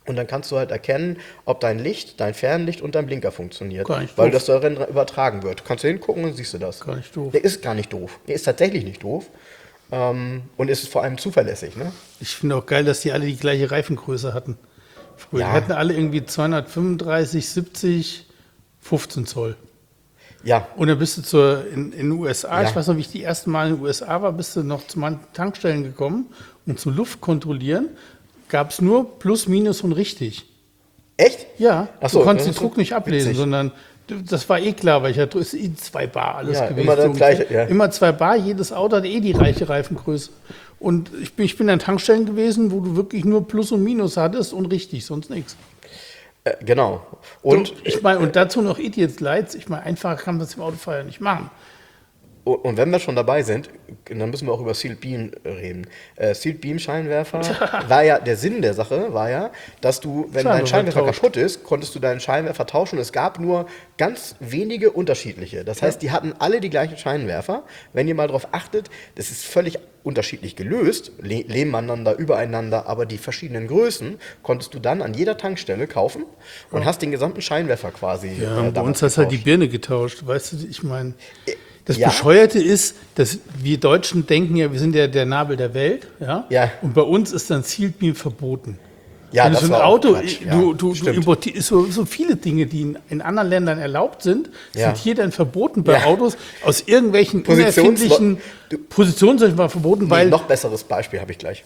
Und dann kannst du halt erkennen, ob dein Licht, dein Fernlicht und dein Blinker funktioniert. Gar nicht weil doof. das darin übertragen wird. Du kannst hingucken und siehst du das. Gar nicht doof. Der ist gar nicht doof. Der ist tatsächlich nicht doof. Und ist vor allem zuverlässig. Ne? Ich finde auch geil, dass die alle die gleiche Reifengröße hatten. Früher. Ja. Die hatten alle irgendwie 235, 70, 15 Zoll. Ja, Und dann bist du in den USA, Ja. ich weiß noch, wie ich die ersten Mal in den USA war, bist du noch zu manchen Tankstellen gekommen und zum Luftkontrollieren gab es nur Plus, Minus und richtig. echt? Ja, Ach so, du konntest das den ist Druck nicht ablesen, witzig. sondern das war eh klar, weil ich hatte, ist eh 2 Bar alles Ja, gewesen. immer das so ungefähr. Gleiche, ja. Immer 2 Bar, jedes Auto hat eh die gleiche Reifengröße. Und ich bin an Tankstellen gewesen, wo du wirklich nur Plus und Minus hattest und richtig, sonst nichts. Genau. Und, Ich meine, und dazu noch Idiots Lights. Ich meine, einfacher kann man das im Autofeuer nicht machen. und wenn wir schon dabei sind, dann müssen wir auch über Sealed Beam reden. Sealed Beam Scheinwerfer war ja, der Sinn der Sache war ja, dass du, wenn dein Scheinwerfer Scheinwerfer tauscht. kaputt ist, konntest du deinen Scheinwerfer tauschen. Es gab nur ganz wenige unterschiedliche. Das heißt, die hatten alle die gleichen Scheinwerfer. Wenn ihr mal darauf achtet, das ist völlig unterschiedlich gelöst, nebeneinander, übereinander, aber die verschiedenen Größen konntest du dann an jeder Tankstelle kaufen und hast den gesamten Scheinwerfer quasi Ja, und bei damals uns hast halt die getauscht. Birne getauscht. Weißt du, ich meine, das Ja. Bescheuerte ist, dass wir Deutschen denken ja, wir sind ja der Nabel der Welt. Ja? Ja. Und bei uns ist dann Sealed Beam verboten. Ja, Wenn du das so ein war auch Auto, Quatsch, ja, du stimmt. importierst so viele Dinge, die in anderen Ländern erlaubt sind, Ja. sind hier dann verboten bei Ja. Autos aus irgendwelchen Positionslo- unerfindlichen Positionen war verboten, Nee, weil noch besseres Beispiel habe ich gleich.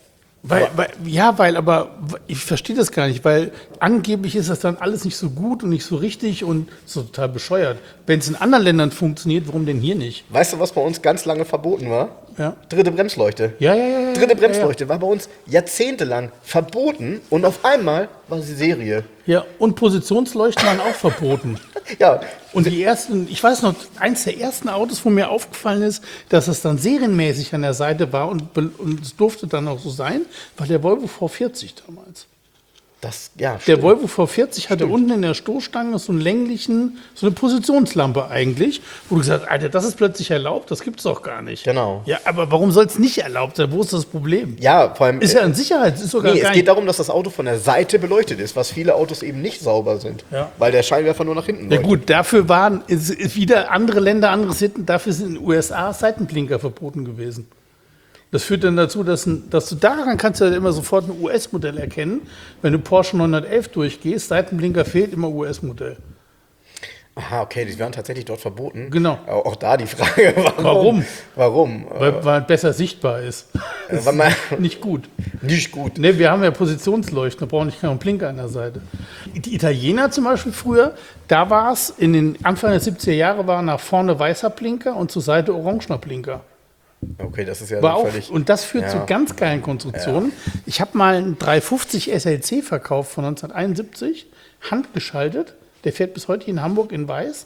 aber ich verstehe das gar nicht, weil angeblich ist das dann alles nicht so gut und nicht so richtig und so total bescheuert. Wenn es in anderen Ländern funktioniert, warum denn hier nicht? Weißt du, was bei uns ganz lange verboten war? Ja. Dritte Bremsleuchte. Ja. Dritte Bremsleuchte war bei uns jahrzehntelang verboten und auf einmal war sie Serie. Ja, und Positionsleuchten waren auch verboten. Ja, Und die ersten, ich weiß noch, eins der ersten Autos, wo mir aufgefallen ist, dass es dann serienmäßig an der Seite war und es durfte dann auch so sein, war der Volvo V40 damals. ja, Der stimmt. Volvo V40 hatte unten in der Stoßstange so eine Positionslampe eigentlich, wo du gesagt hast, Alter, das ist plötzlich erlaubt, das gibt's doch gar nicht. Genau. Ja, aber warum soll es nicht erlaubt sein? Wo ist das Problem? Ja, vor allem. Ist ja an Sicherheit, ist sogar Nee, es gar geht nicht. darum, dass das Auto von der Seite beleuchtet ist, was viele Autos eben nicht sauber sind. Ja. Weil der Scheinwerfer nur nach hinten Ja leuchtet. gut, dafür ist wieder andere Länder, andere Sitten, dafür sind in den USA Seitenblinker verboten gewesen. Das führt dann dazu, dass du daran kannst du ja immer sofort ein US-Modell erkennen. Wenn du Porsche 911 durchgehst, Seitenblinker fehlt immer US-Modell. Aha, okay, die waren tatsächlich dort verboten. Genau. Auch da die Frage, Warum? Warum? Weil es besser sichtbar ist. Weil man- Nicht gut. Nicht gut. Ne, wir haben ja Positionsleuchten, da brauchen wir keinen Blinker an der Seite. Die Italiener zum Beispiel früher, da war es in den Anfang der 70er Jahre war nach vorne weißer Blinker und zur Seite orangener Blinker. Okay, das ist ja War auch, völlig. und das führt Ja. zu ganz geilen Konstruktionen. Ich habe mal einen 350 SLC verkauft von 1971, handgeschaltet. Der fährt bis heute hier in Hamburg in Weiß,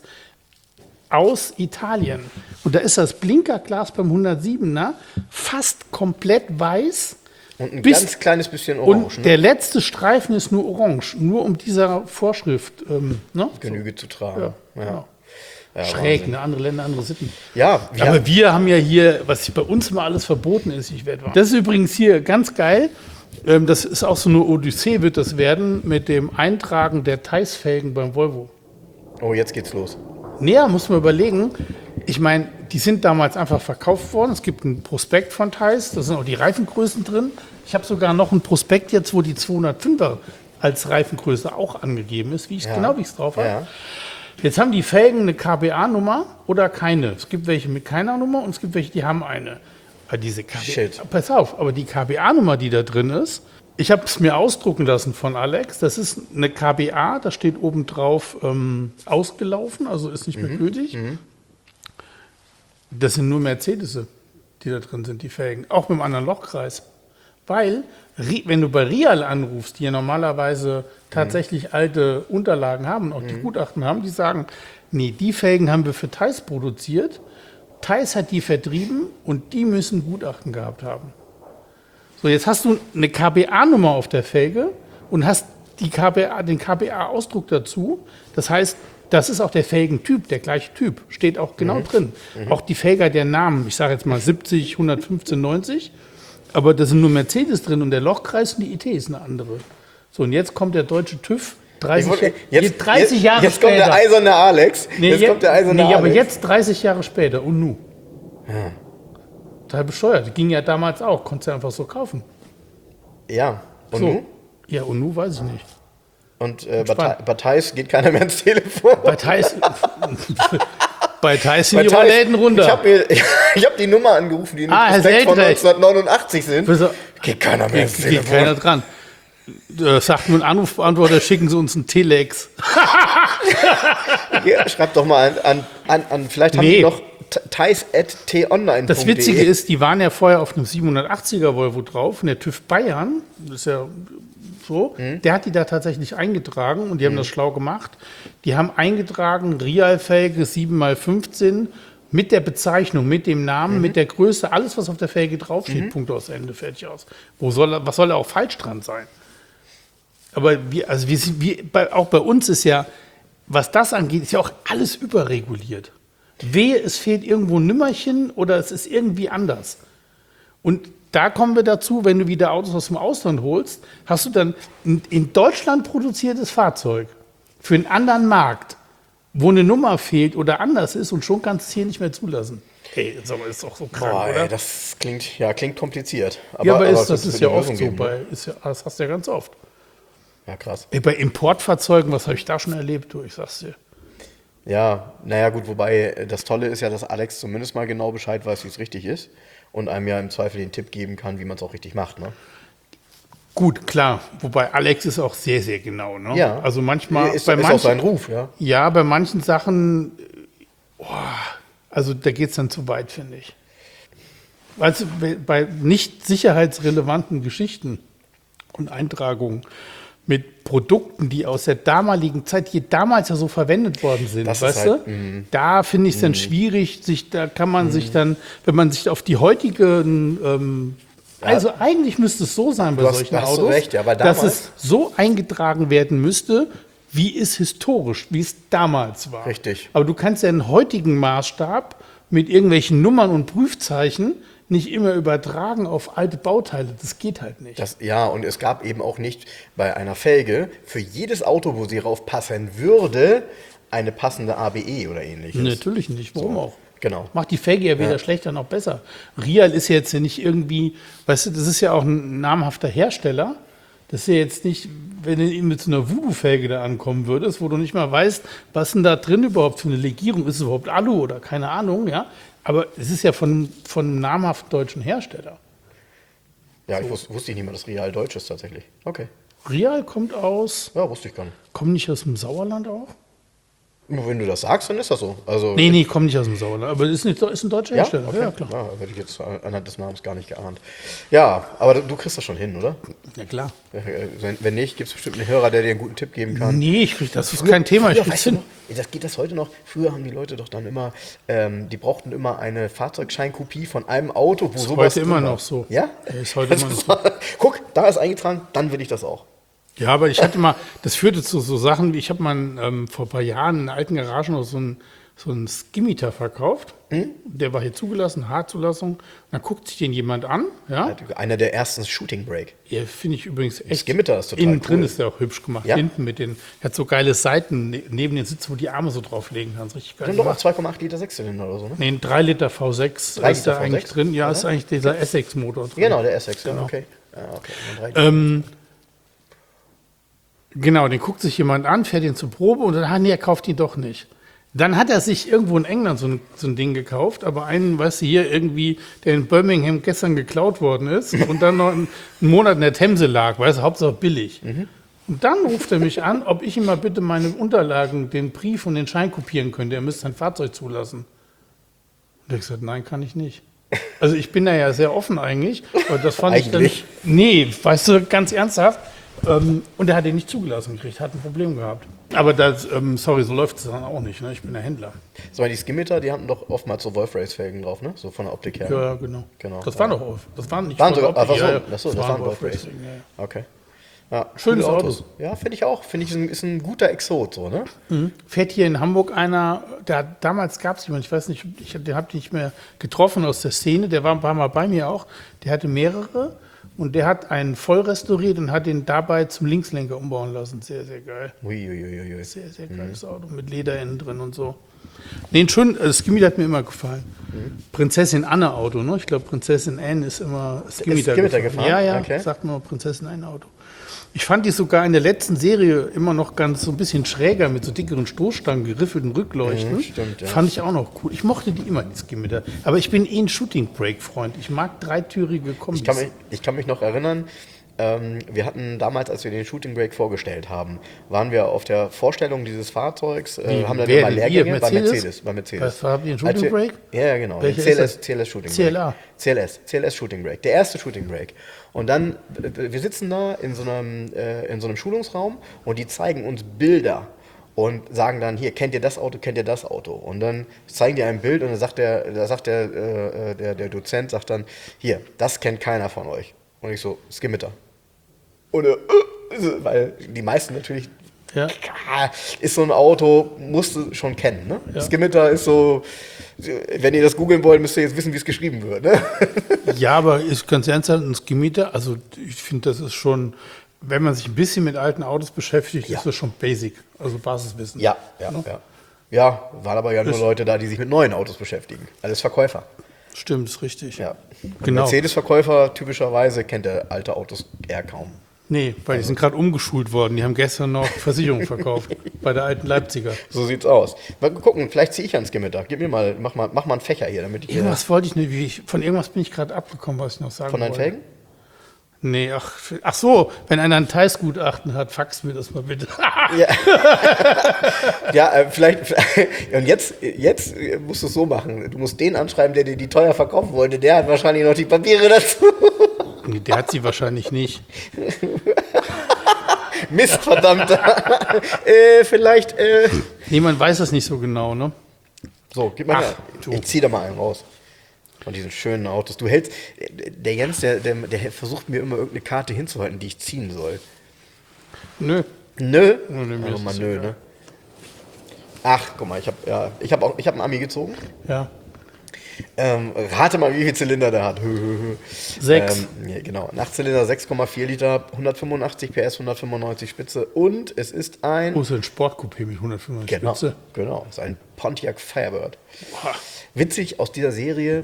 aus Italien. Und da ist das Blinkerglas beim 107er fast komplett weiß. Und ein bis- ganz kleines bisschen orange, Und der letzte Streifen ist nur orange, nur um dieser Vorschrift ne? Genüge zu tragen. Ja, Ja. genau. Ja, Schräg, Wahnsinn. ne? Andere Länder, andere Sitten. Ja, Aber wir haben ja hier, was bei uns immer alles verboten ist, ich werde wahr. Das ist übrigens hier ganz geil. Das ist auch so eine Odyssee, wird das werden, mit dem Eintragen der Theis-Felgen beim Volvo. Oh, jetzt geht's los. Näher muss man überlegen. Ich meine, die sind damals einfach verkauft worden. Es gibt einen Prospekt von Theis, da sind auch die Reifengrößen drin. Ich habe sogar noch einen Prospekt jetzt, wo die 205er als Reifengröße auch angegeben ist, wie ich es drauf habe. Ja. Jetzt haben die Felgen eine KBA-Nummer oder keine. Es gibt welche mit keiner Nummer und es gibt welche, die haben eine. Aber diese KBA, Shit. pass auf, aber die KBA-Nummer, die da drin ist, ich habe es mir ausdrucken lassen von Alex. Das ist eine KBA, da steht oben drauf ausgelaufen, also ist nicht mehr gültig. Das sind nur Mercedes, die da drin sind, die Felgen. Auch mit einem anderen Lochkreis. Weil, wenn du bei Rial anrufst, die ja normalerweise tatsächlich alte Unterlagen haben, auch die Gutachten haben, die sagen, nee, die Felgen haben wir für Theis produziert, Theis hat die vertrieben und die müssen Gutachten gehabt haben. So, jetzt hast du eine KBA-Nummer auf der Felge und hast den KBA-Ausdruck dazu. Das heißt, das ist auch der Felgentyp, der gleiche Typ, steht auch genau drin. Auch die Felge hat der Namen, ich sage jetzt mal 70, 115, 90. Aber da sind nur Mercedes drin und der Lochkreis und die IT ist eine andere. So, und jetzt kommt der deutsche TÜV 30 Jetzt Jahre jetzt später. kommt der eiserne Alex. Aber jetzt 30 Jahre später und nu. Ja. Total bescheuert. Ging ja damals auch. Konntest du einfach so kaufen. Ja. Und So. nu? Ja, und nu weiß ich nicht. Und bei Theis geht keiner mehr ins Telefon. Bei Theis sind die Rollläden runter. Ich hab die Nummer angerufen, die in dem Herr Prospekt von Seldrecht. 1989 sind. Wieso? Geht keiner mehr ins Geht Telefon. keiner dran. Sagt nur ein Anrufbeantworter, schicken Sie uns einen Telex. Ja, schreibt doch mal an vielleicht haben die noch theis@t-online.de. Das Witzige ist, die waren ja vorher auf einem 780er Volvo drauf und der TÜV Bayern, das ist ja so, der hat die da tatsächlich eingetragen und die haben das schlau gemacht. Die haben eingetragen, Rial-Felge 7x15 mit der Bezeichnung, mit dem Namen, mit der Größe, alles, was auf der Felge draufsteht, Punkt aus Ende, fertig aus. Was soll da auch falsch dran sein? Aber auch bei uns ist ja, was das angeht, ist ja auch alles überreguliert. Wehe, es fehlt irgendwo ein Nümmerchen oder es ist irgendwie anders. Und da kommen wir dazu, wenn du wieder Autos aus dem Ausland holst, hast du dann ein in Deutschland produziertes Fahrzeug für einen anderen Markt, wo eine Nummer fehlt oder anders ist und schon kannst du es hier nicht mehr zulassen. Hey, das ist doch so krank, Boah, oder? ey, das klingt kompliziert. Das es ist wird ja eine oft Lösung so. geben, ne? Das hast du ja ganz oft. Ja, krass. Ey, bei Importfahrzeugen, was habe ich da schon erlebt? Du, ich sag's dir. Ja, naja gut, wobei das Tolle ist ja, dass Alex zumindest mal genau Bescheid weiß, wie es richtig ist und einem ja im Zweifel den Tipp geben kann, wie man es auch richtig macht. Ne? Gut, klar. Wobei Alex ist auch sehr, sehr genau. Ne? Ja. Also manchmal Ist auch sein Ruf, ja. Ja, bei manchen Sachen, also da geht es dann zu weit, finde ich. Weißt du, bei nicht sicherheitsrelevanten Geschichten und Eintragungen mit Produkten, die aus der damaligen Zeit, die damals ja so verwendet worden sind, Das ist weißt halt, du? Da finde ich es dann schwierig, da kann man sich dann, wenn man sich auf die heutigen, also eigentlich müsste es so sein bei solchen hast du Autos, recht, ja, aber dass damals- es so eingetragen werden müsste, wie es historisch, wie es damals war. Richtig. Aber du kannst ja einen heutigen Maßstab mit irgendwelchen Nummern und Prüfzeichen nicht immer übertragen auf alte Bauteile. Das geht halt nicht. Und es gab eben auch nicht bei einer Felge für jedes Auto, wo sie raufpassen würde, eine passende ABE oder ähnliches. Natürlich nicht. Warum So. auch? Genau. Macht die Felge ja weder schlechter noch besser. Rial ist ja jetzt ja nicht irgendwie, weißt du, das ist ja auch ein namhafter Hersteller. Das ist ja jetzt nicht, wenn du mit so einer Voodoo-Felge da ankommen würdest, wo du nicht mal weißt, was denn da drin überhaupt für eine Legierung ist, es überhaupt Alu oder keine Ahnung, ja. Aber es ist ja von einem namhaften deutschen Hersteller. Ja, ich wusste nicht mal, dass Real deutsch ist tatsächlich. Okay. Rial kommt Wusste ich gar nicht. kommt nicht aus dem Sauerland auch? Nur wenn du das sagst, dann ist das so. Also, Nee, kommt nicht aus dem Sauerland, aber ist ein deutscher ja, Hersteller. okay. Ja, klar. Ja, hätte ich jetzt anhand des Namens gar nicht geahnt. Ja, aber du kriegst das schon hin, oder? Ja, klar. Wenn nicht, gibt es bestimmt einen Hörer, der dir einen guten Tipp geben kann. Nee, das ist kein Thema. Ich Früher, krieg's weißt du hin. noch, geht das heute noch? Früher haben die Leute doch dann immer, die brauchten immer eine Fahrzeugscheinkopie von einem Auto, wo Ist sowas heute immer drin war. noch so. Ja? Ja, ist heute immer noch so. Guck, da ist eingetragen, dann will ich das auch. Ja, aber ich hatte mal, das führte zu so Sachen, wie ich habe mal vor ein paar Jahren in einer alten Garage noch so einen Skimitar verkauft. Der war hier zugelassen, H-Zulassung. Dann guckt sich den jemand an. Ja, Einer der ersten Shooting Break. ja finde ich übrigens echt. Skimitar ist total Innen drin cool. ist der auch hübsch gemacht. Ja. Hinten hat so geile Seiten neben den Sitz, wo die Arme so drauflegen kannst. Richtig geil Dann doch auch gemacht. 2,8 Liter Sechszylinder oder so, ne? Nee, ein 3 Liter V6 3 ist da Liter eigentlich V6? drin. Ja, Oder? ist eigentlich dieser Essex-Motor drin. Genau, der Essex, Genau. ja, okay. Ja, okay. Genau, den guckt sich jemand an, fährt ihn zur Probe und dann, er kauft ihn doch nicht. Dann hat er sich irgendwo in England so ein Ding gekauft, aber einen, weißt du, hier irgendwie, der in Birmingham gestern geklaut worden ist und dann noch einen Monat in der Themse lag, weißt du, Hauptsache billig. Und dann ruft er mich an, ob ich ihm mal bitte meine Unterlagen, den Brief und den Schein kopieren könnte. Er müsste sein Fahrzeug zulassen. Und ich gesagt, nein, kann ich nicht. Also ich bin da ja sehr offen eigentlich, aber das fand ich dann Eigentlich? Nee, weißt du, ganz ernsthaft. Und er hat ihn nicht zugelassen gekriegt, hat ein Problem gehabt. Aber das, sorry, so läuft es dann auch nicht, ne? Ich bin der Händler. Sag mal, die Skimitar, die hatten doch oftmals so Wolf-Race-Felgen drauf, ne? So von der Optik her. Ja, genau. Genau. Das waren doch Wolf. Das waren nicht Waren von der sogar, Optik, das waren Wolf Wolf-Race. Racing, ja. Okay. Ja, Schönes coole Auto. Autos. Ja, finde ich auch. Finde ich, ist ein guter Exot, so, ne? Fährt hier in Hamburg einer, damals gab es jemanden, ich weiß nicht, den habe ich nicht mehr getroffen aus der Szene, der war ein paar Mal bei mir auch, der hatte mehrere Und der hat einen voll restauriert und hat den dabei zum Linkslenker umbauen lassen. Sehr, sehr geil. Uiuiuiui. Sehr, sehr geiles Auto mit Leder innen drin und so. Nee, schon, das Skimitar hat mir immer gefallen. Prinzessin Anne Auto, ne? Ich glaube, Prinzessin Anne ist immer Skimitar gefahren? Ja, ja, Okay. sagt man Prinzessin Anne Auto. Ich fand die sogar in der letzten Serie immer noch ganz so ein bisschen schräger mit so dickeren Stoßstangen, geriffelten Rückleuchten. Stimmt, ja. Fand ich auch noch cool. Ich mochte die immer, die Skimitar. Aber ich bin ein Shooting Brake Freund. Ich mag dreitürige Kombis. Ich kann mich noch erinnern, wir hatten damals, als wir den Shooting Brake vorgestellt haben, waren wir auf der Vorstellung dieses Fahrzeugs, haben dann wer mal denn? Lehrgänge Ihr, bei Mercedes? Mercedes. Was habt ihr, einen Als Shooting wir- Brake? Ja, genau. Welcher CLS, ist CLS Shooting CLA. Brake. CLS Shooting Brake. Der erste Shooting Brake. Und dann, wir sitzen da in so einem Schulungsraum und die zeigen uns Bilder und sagen dann, hier, kennt ihr das Auto? Und dann zeigen die ein Bild und dann sagt der Dozent, sagt dann, hier, das kennt keiner von euch. Und ich so, Skimitar. Oder, weil die meisten natürlich, Ja. ist so ein Auto, musst du schon kennen, ne? Ja. Skimitar ist so, wenn ihr das googeln wollt, müsst ihr jetzt wissen, wie es geschrieben wird, ne? Ja, aber ich ganz ernsthaft, ein Skimitar, also ich finde, das ist schon, wenn man sich ein bisschen mit alten Autos beschäftigt, Ja. ist das schon basic, also Basiswissen. Ja. Ne? Ja, waren aber ja nur Leute da, die sich mit neuen Autos beschäftigen. Alles Verkäufer. Stimmt, ist richtig. Ja. Genau. Mercedes-Verkäufer typischerweise kennt der alte Autos eher kaum. Nee, weil die sind gerade umgeschult worden. Die haben gestern noch Versicherungen verkauft bei der alten Leipziger. So sieht's aus. Mal gucken, vielleicht ziehe ich ans Skimitar. Mach mal einen Fächer hier, damit ich hier Irgendwas wollte ich nicht, von irgendwas bin ich gerade abgekommen, was ich noch sagen von deinen wollte. Felgen. Nee, ach so, wenn einer ein Teilsgutachten hat, fax mir das mal bitte. Ja, vielleicht. Und jetzt musst du es so machen. Du musst den anschreiben, der dir die teuer verkaufen wollte. Der hat wahrscheinlich noch die Papiere dazu. Nee, der hat sie wahrscheinlich nicht. Mist, verdammt. Vielleicht. Nee, man weiß das nicht so genau, ne? So, gib mal Ach, her. du. Ich zieh da mal einen raus. Von diesen schönen Autos. Du hältst. Der Jens, der versucht mir immer irgendeine Karte hinzuhalten, die ich ziehen soll. Nö. Nö? Nö, mir Also ist mal das nö, egal. ne? Ach, guck mal, ich hab einen Ami gezogen. Ja. Rate mal, wie viel Zylinder der hat. 6. Ja, genau. Ein 8-Zylinder, 6,4 Liter, 185 PS, 195 Spitze und es ist ein. Oh, ist ein Sportcoupé mit 195 Genau, Spitze. genau. Es ist ein Pontiac Firebird. Boah. Witzig aus dieser Serie,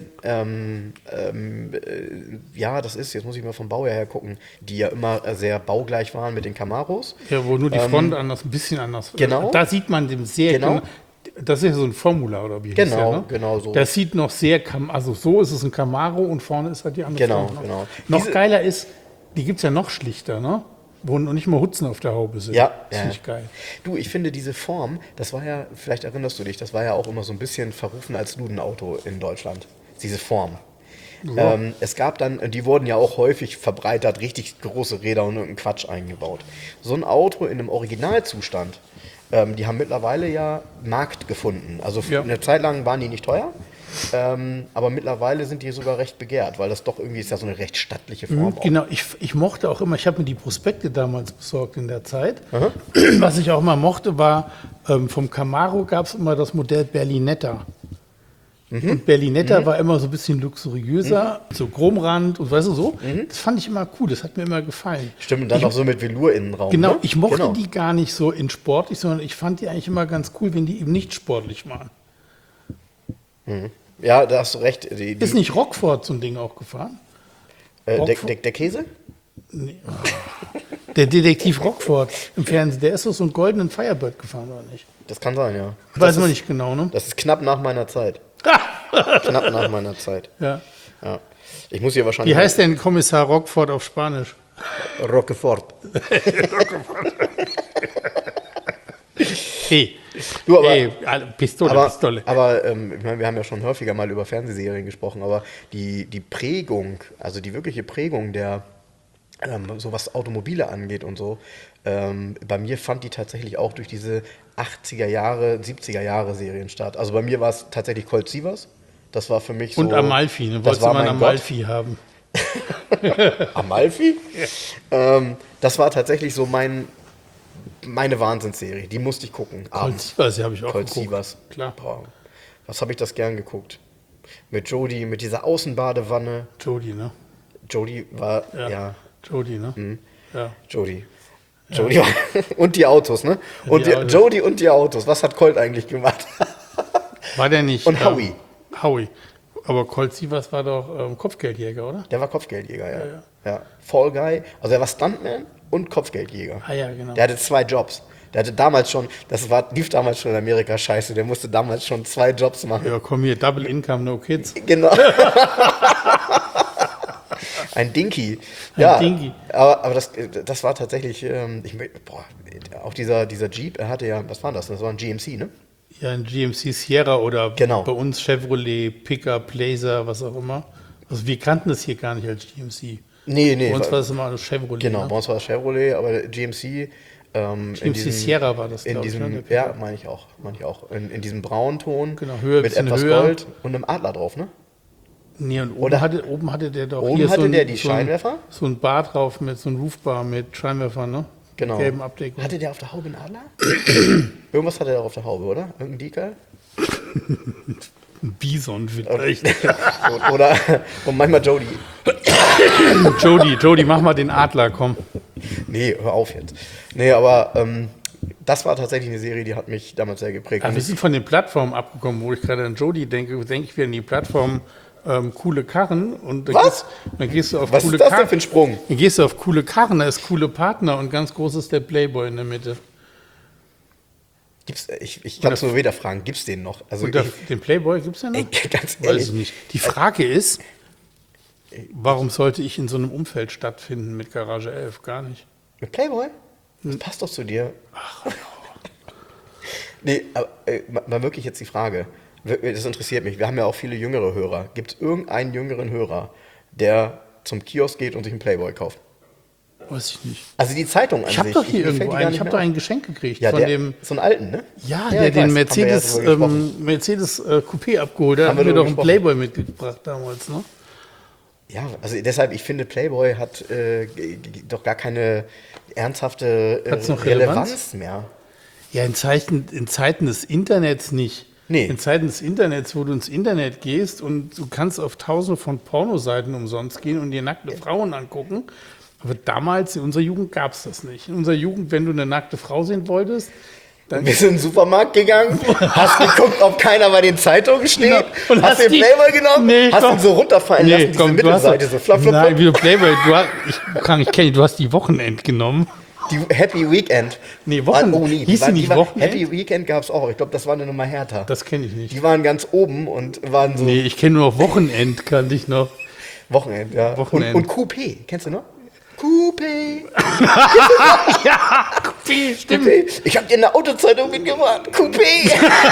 ja, das ist, jetzt muss ich mal vom Baujahr her gucken, die ja immer sehr baugleich waren mit den Camaros. Ja, wo nur die Front anders, ein bisschen anders. Genau. Da sieht man dem sehr Genau. Das ist ja so ein Formula oder wie hieß Genau, der, ne? genau so. Das sieht noch sehr, also so ist es ein Camaro und vorne ist halt die andere Genau, Front noch. genau. Noch Diese- geiler ist, die gibt es ja noch schlichter, ne? Wo noch nicht mal Hutzen auf der Haube sind. Ja, Das ja. finde ich geil. Du, ich finde diese Form, das war ja, vielleicht erinnerst du dich, das war ja auch immer so ein bisschen verrufen als Ludenauto in Deutschland. Diese Form. Ja. Es gab dann, die wurden ja auch häufig verbreitert, richtig große Räder und irgendeinen Quatsch eingebaut. So ein Auto in einem Originalzustand, die haben mittlerweile ja Markt gefunden. Also Ja. eine Zeit lang waren die nicht teuer, aber mittlerweile sind die sogar recht begehrt, weil das doch irgendwie ist ja so eine recht stattliche Form. auch. Genau, ich mochte auch immer, ich habe mir die Prospekte damals besorgt in der Zeit. Was ich auch immer mochte, war, vom Camaro gab es immer das Modell Berlinetta. Und Berlinetta war immer so ein bisschen luxuriöser, so Chromrand und weißt du so. Das fand ich immer cool, das hat mir immer gefallen. Stimmt, und dann auch so mit Velour-Innenraum. Genau, ne? ich mochte Genau. die gar nicht so in sportlich, sondern ich fand die eigentlich immer ganz cool, wenn die eben nicht sportlich waren. Ja, da hast du recht. Ist nicht Rockford so ein Ding auch gefahren? Der Käse? Der Detektiv Rockford im Fernsehen, der ist doch so einen goldenen Firebird gefahren, oder nicht? Das kann sein, ja. Weiß man ist, nicht genau, ne? Das ist knapp nach meiner Zeit. Knapp nach meiner Zeit. Ja. Ja. Ich muss hier wahrscheinlich. Wie heißt denn Kommissar Rockford auf Spanisch? Roquefort. Hey, Du, aber- hey, Pistole, Pistole. Aber ich meine, wir haben ja schon häufiger mal über Fernsehserien gesprochen, aber die Prägung, also die wirkliche Prägung der, so was Automobile angeht und so, bei mir fand die tatsächlich auch durch diese 80er Jahre, 70er Jahre Serien statt. Also bei mir war es tatsächlich Colt Sievers. Das war für mich so. Und Amalfi, ne? das Wolltest du war mal mein ein Gott. Amalfi haben? Amalfi? Das war tatsächlich so meine Wahnsinnsserie. Die musste ich gucken. Colt Abends. Sievers, die habe ich auch Colt geguckt. Sievers. Klar. Boah, was habe ich das gern geguckt? Mit Jodie, mit dieser Außenbadewanne. Jodie, ne? Jodie war, ja. Jodie, ne? Ja. Jodie. Jodie war, und die Autos, ne? Und Jodie und die Autos. Was hat Colt eigentlich gemacht? War der nicht? Und Howie. Howie. Aber Colt Sievers war doch Kopfgeldjäger, oder? Der war Kopfgeldjäger, ja. Fall Guy, also er war Stuntman und Kopfgeldjäger. Ah ja, genau. Der hatte 2 Jobs. Der hatte damals schon, lief damals schon in Amerika scheiße, der musste damals schon 2 Jobs machen. Ja, komm hier, Double Income, no kids. Genau. Ein Dinky. Ja, Dinky. Aber das war tatsächlich, auch dieser Jeep, er hatte ja, was war das? Das war ein GMC, ne? Ja, ein GMC Sierra oder Genau. bei uns Chevrolet, Pickup, Blazer, was auch immer. Also wir kannten das hier gar nicht als GMC. Nee. Bei uns war das immer ein Chevrolet. Genau, ne? bei uns war das Chevrolet, aber GMC. GMC Sierra war das, glaube ich. Ne? Ja, meine ich auch. In diesem braunen Ton Genau, mit etwas Gold und einem Adler drauf, ne? Nee, und oben hatte der doch oben hier hatte der die Scheinwerfer? So ein Bar drauf mit so einem Roofbar mit Scheinwerfern, ne? Genau. Gelben Abdeckung. Hatte der auf der Haube einen Adler? Irgendwas hatte der auf der Haube, oder? Irgendein Decal? Ein Bison vielleicht. oder und manchmal Jodie. Jodie, mach mal den Adler, komm. Nee, hör auf jetzt. Nee, aber das war tatsächlich eine Serie, die hat mich damals sehr geprägt. Wir sind von den Plattformen abgekommen, wo ich gerade an Jodie denke ich wieder an die Plattform coole Karren. Und dann gehst du auf Was coole ist das Karren. denn für ein Sprung? Dann gehst du auf coole Karren, da ist coole Partner und ganz groß ist der Playboy in der Mitte. Ich kann es nur wieder fragen, gibt's den noch? Also Den Playboy gibt's denn noch? Ganz Weiß ehrlich. ich nicht. Die Frage ist, warum sollte ich in so einem Umfeld stattfinden mit Garage 11? Gar nicht. Mit Playboy? Das passt doch zu dir. Ach, nee, aber mal wirklich jetzt die Frage. Das interessiert mich. Wir haben ja auch viele jüngere Hörer. Gibt es irgendeinen jüngeren Hörer, der zum Kiosk geht und sich einen Playboy kauft? Weiß ich nicht. Also die Zeitung an Ich habe sich. doch hier irgendwo mir einen. nicht Ich habe mehr doch ein Geschenk gekriegt Ja, von der, dem. so einen alten, ne? Ja, Ja, der ich den weiß, haben wir ja drüber gesprochen. Mercedes Coupé abgeholt hat. Haben Hat wir mir doch drüber einen gesprochen. Playboy mitgebracht damals, ne? Ja, also deshalb, ich finde, Playboy hat doch gar keine ernsthafte Hat's noch Relevanz mehr. Ja, in Zeiten des Internets nicht. Nee. In Zeiten des Internets, wo du ins Internet gehst und du kannst auf tausende von Pornoseiten umsonst gehen und dir nackte Frauen angucken. Aber damals, in unserer Jugend, gab es das nicht. In unserer Jugend, wenn du eine nackte Frau sehen wolltest, dann Wir sind in den Supermarkt gegangen, hast geguckt, ob keiner bei den Zeitungen steht, Genau. Und hast hast den die- Playboy genommen, Nee, hast komm. ihn so runterfallen lassen, diese Mittelseite, so flop, flop, Nein, flop. wie du Playboy, ich kenne, du hast die Wochenend genommen. Die Happy Weekend. Nee, Wochen- nee, hieß die nicht Wochenend? Happy Weekend gab es auch, ich glaube, das war eine Nummer härter. Das kenne ich nicht. Die waren ganz oben und waren so Nee, ich kenne nur noch Wochenend, kannte ich noch. Wochenend, ja. Wochenend. Und Coupé, kennst du noch? Coupé, Ja, Coupé, stimmt. Coupé. Ich habe dir eine Autozeitung mitgebracht. Coupé.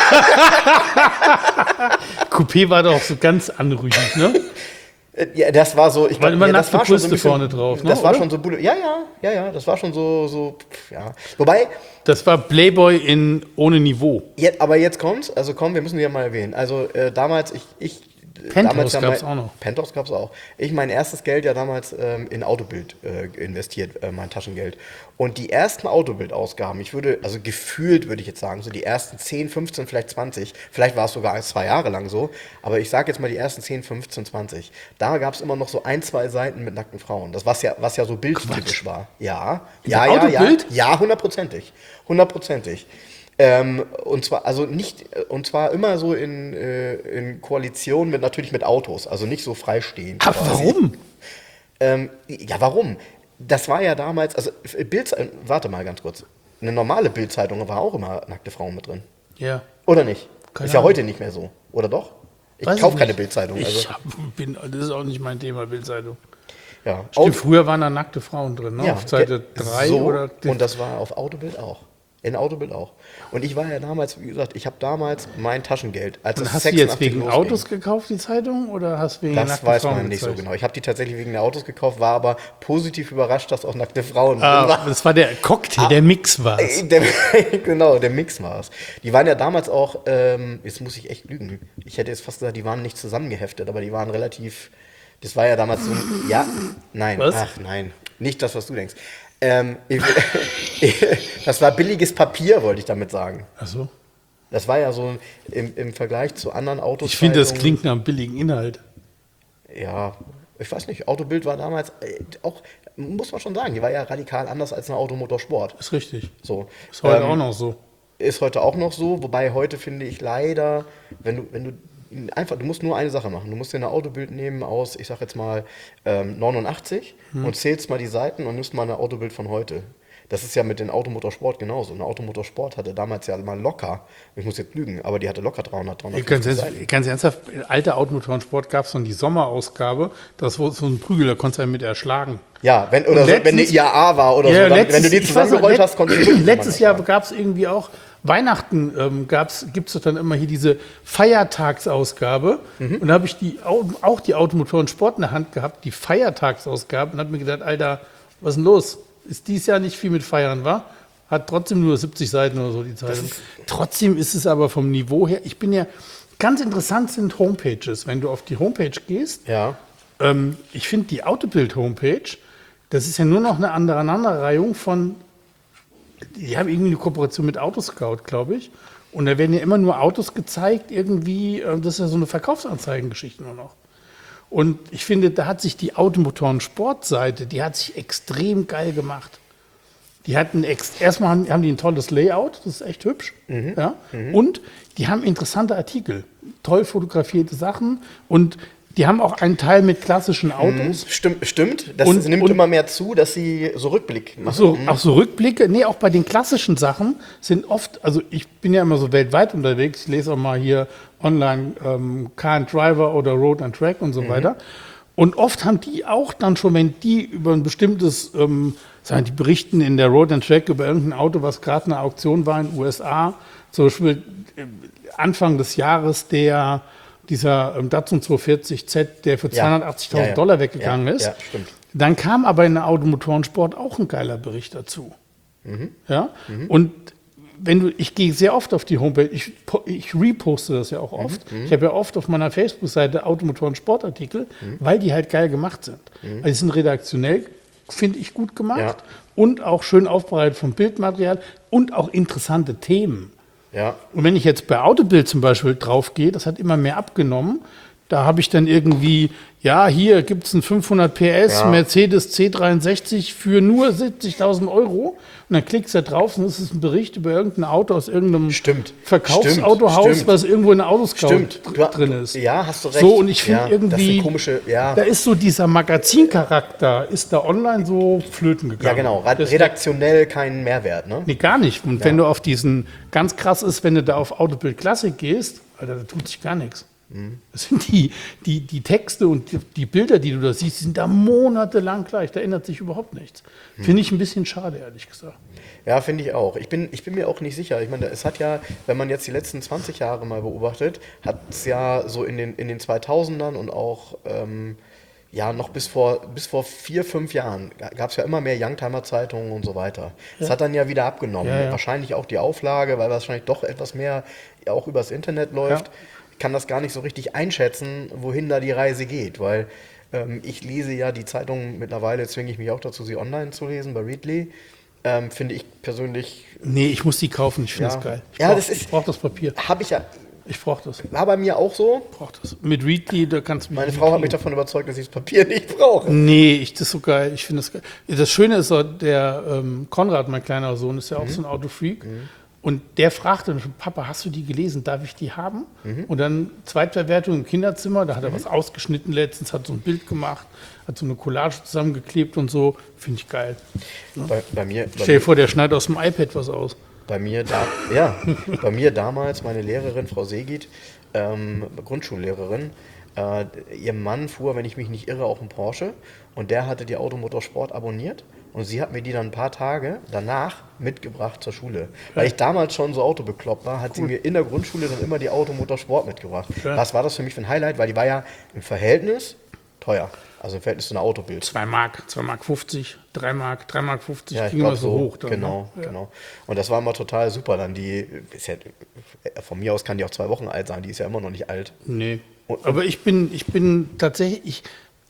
Coupé war doch so ganz anrüchig, ne? Ja, das war so, ich War glaub, immer ja, das nackte war schon so ein Brüste bisschen, vorne drauf, ne, Das war oder? schon so, ja, das war schon so, ja. Wobei, Das war Playboy ohne Niveau. aber jetzt kommt's, also komm, wir müssen die ja mal erwähnen. Also damals, Penthouse damals ja gab's auch noch. Penthouse gab's auch. Ich mein erstes Geld ja damals in Autobild investiert, mein Taschengeld. Und die ersten Autobild-Ausgaben, also gefühlt würde ich jetzt sagen, so die ersten 10, 15, vielleicht 20, vielleicht war es sogar 2 Jahre lang so, aber ich sage jetzt mal die ersten 10, 15, 20. Da gab's immer noch so 1, 2 Seiten mit nackten Frauen. Das was ja so bildtypisch war. Ja, Autobild? ja, hundertprozentig. Und zwar immer so in Koalition natürlich mit Autos, also nicht so freistehend. Aber warum? Warum? Das war ja damals, also warte mal ganz kurz. Eine normale Bildzeitung war auch immer nackte Frauen mit drin. Ja. Oder nicht? Keine Ist ja Ahnung. heute nicht mehr so. Oder doch? Ich Weiß kaufe ich keine nicht. Bildzeitung. Also, Das ist auch nicht mein Thema, Bildzeitung. ja. Stimmt, früher waren da nackte Frauen drin, ne? Ja, Auf Seite 3 so, oder. und das war auf Autobild auch. In Autobild auch. Und ich war ja damals, wie gesagt, ich habe damals mein Taschengeld, als Und es hast du 86 jetzt wegen losging. Autos gekauft, die Zeitung? Oder hast du wegen Das nackten weiß Frauen man nicht so gezeigt? genau. Ich habe die tatsächlich wegen der Autos gekauft, war aber positiv überrascht, dass auch nackte Frauen drin Ah, waren. das war der Cocktail, der Mix war es. Genau, der Mix war es. Die waren ja damals auch, jetzt muss ich echt lügen, ich hätte jetzt fast gesagt, die waren nicht zusammengeheftet, aber die waren relativ, das war ja damals so, ja, nein, Was? ach nein, nicht das, was du denkst. Das war billiges Papier, wollte ich damit sagen. Ach so. Das war ja so im Vergleich zu anderen Autos. Ich finde, das klingt nach einem billigen Inhalt. Ja, Ich weiß nicht, Autobild war damals auch, muss man schon sagen, die war ja radikal anders als eine Automotorsport. Ist richtig. So. Ist heute auch noch so. Ist heute auch noch so, wobei heute finde ich leider, wenn du einfach, du musst nur eine Sache machen. Du musst dir eine Autobild nehmen aus, ich sag jetzt mal 89 und zählst mal die Seiten und nimmst mal eine Autobild von heute. Das ist ja mit dem Automotorsport genauso. Eine Automotorsport hatte damals ja mal locker, ich muss jetzt lügen, aber die hatte locker 350 Seiten. Ganz ernsthaft, in alter Automotorensport gab es dann die Sommerausgabe, das war so ein Prügel, da konntest du einen mit erschlagen. Ja, wenn eine IAA war oder Ja, so, wenn du die zusammengerollt hast, konntest du wirklich letztes mal Jahr gab es irgendwie auch, Weihnachten gibt es dann immer hier diese Feiertagsausgabe. Und da habe ich auch die Automotorensport in der Hand gehabt, die Feiertagsausgabe, und habe mir gedacht, Alter, was ist denn los? Ist dieses Jahr nicht viel mit Feiern, war? Hat trotzdem nur 70 Seiten oder so die Zeitung. Trotzdem ist es aber vom Niveau her, ganz interessant sind Homepages. Wenn du auf die Homepage gehst, Ja. Ich finde die Autobild-Homepage, das ist ja nur noch eine Aneinanderreihung von, die haben irgendwie eine Kooperation mit Autoscout, glaube ich. Und da werden ja immer nur Autos gezeigt, irgendwie, das ist ja so eine Verkaufsanzeigengeschichte nur noch. Und ich finde, da hat sich die Automotoren-Sportseite, die hat sich extrem geil gemacht. Die hatten erstmal haben die ein tolles Layout, das ist echt hübsch. Ja? Und die haben interessante Artikel, toll fotografierte Sachen und die haben auch einen Teil mit klassischen Autos. Stimmt. Das nimmt immer mehr zu, dass sie so Rückblick machen. Auch so Rückblicke. Nee, auch bei den klassischen Sachen sind oft, also ich bin ja immer so weltweit unterwegs, ich lese auch mal hier online Car and Driver oder Road and Track und so weiter. Und oft haben die auch dann schon, wenn die über ein bestimmtes, die berichten in der Road and Track über irgendein Auto, was gerade eine Auktion war in den USA, zum Beispiel Anfang des Jahres dieser Datsun 240Z, der für $280.000 Dollar weggegangen ist. Ja, stimmt. Dann kam aber in der Automotorensport auch ein geiler Bericht dazu. Ja? Und ich gehe sehr oft auf die Homepage, ich reposte das ja auch oft. Ich habe ja oft auf meiner Facebook-Seite Automotoren-Sportartikel, weil die halt geil gemacht sind. Also die sind redaktionell, finde ich, gut gemacht und auch schön aufbereitet vom Bildmaterial und auch interessante Themen. Ja. Und wenn ich jetzt bei Autobild zum Beispiel drauf gehe, das hat immer mehr abgenommen, da habe ich dann irgendwie, hier gibt es einen 500 PS Mercedes C63 für nur 70.000 Euro. Und dann klickst du da drauf und es ist ein Bericht über irgendein Auto aus irgendeinem Verkaufsautohaus, was irgendwo in der Autoscout drin ist. Ja, hast du recht. So, und ich finde irgendwie, da ist so dieser Magazincharakter, ist da online so flöten gegangen. Ja, genau. Redaktionell keinen Mehrwert, ne? Nee, gar nicht. Und wenn du auf diesen, ganz krass ist, wenn du da auf Autobild Classic gehst, Alter, da tut sich gar nichts. Das sind die Texte und die Bilder, die du da siehst, die sind da monatelang gleich. Da ändert sich überhaupt nichts. Finde ich ein bisschen schade, ehrlich gesagt. Ja, finde ich auch. Ich bin mir auch nicht sicher. Ich meine, es hat ja, wenn man jetzt die letzten 20 Jahre mal beobachtet, hat es ja so in den 2000ern und auch noch bis vor 4, 5 Jahren gab es ja immer mehr Youngtimer-Zeitungen und so weiter. Das hat dann ja wieder abgenommen. Ja. Wahrscheinlich auch die Auflage, weil wahrscheinlich doch etwas mehr auch übers Internet läuft. Ja. Kann das gar nicht so richtig einschätzen, wohin da die Reise geht, weil ich lese ja die Zeitung mittlerweile, zwinge ich mich auch dazu, sie online zu lesen bei Readly. Finde ich persönlich... Nee, ich muss die kaufen, ich finde das geil. Ich brauche das Papier. Habe ich ja... Ich brauche das. War bei mir auch so. Ich brauche das. Mit Readly, da kannst du... Meine Frau hat mich davon überzeugt, dass ich das Papier nicht brauche. Nee, das ist so geil. Ich finde das geil. Das Schöne ist, der Konrad, mein kleiner Sohn, ist ja auch so ein Autofreak. Und der fragte mich, Papa, hast du die gelesen? Darf ich die haben? Und dann Zweitverwertung im Kinderzimmer, da hat er was ausgeschnitten letztens, hat so ein Bild gemacht, hat so eine Collage zusammengeklebt und so. Finde ich geil. Bei mir, Stell dir vor, der schneidet aus dem iPad was aus. Bei mir damals, meine Lehrerin, Frau Segit, Grundschullehrerin, ihr Mann fuhr, wenn ich mich nicht irre, auch einen Porsche und der hatte die Automotorsport abonniert. Und sie hat mir die dann ein paar Tage danach mitgebracht zur Schule. Weil ich damals schon so autobekloppt war, hat sie mir in der Grundschule dann immer die Automotorsport mitgebracht. Was war das für mich für ein Highlight? Weil die war ja im Verhältnis teuer. Also im Verhältnis zu einer Autobild. 2 Mark 50, 3 Mark 50, ja, ging immer so hoch. Dann, genau. Und das war immer total super. Dann von mir aus kann die auch 2 Wochen alt sein, die ist ja immer noch nicht alt. Nee. Aber ich bin tatsächlich,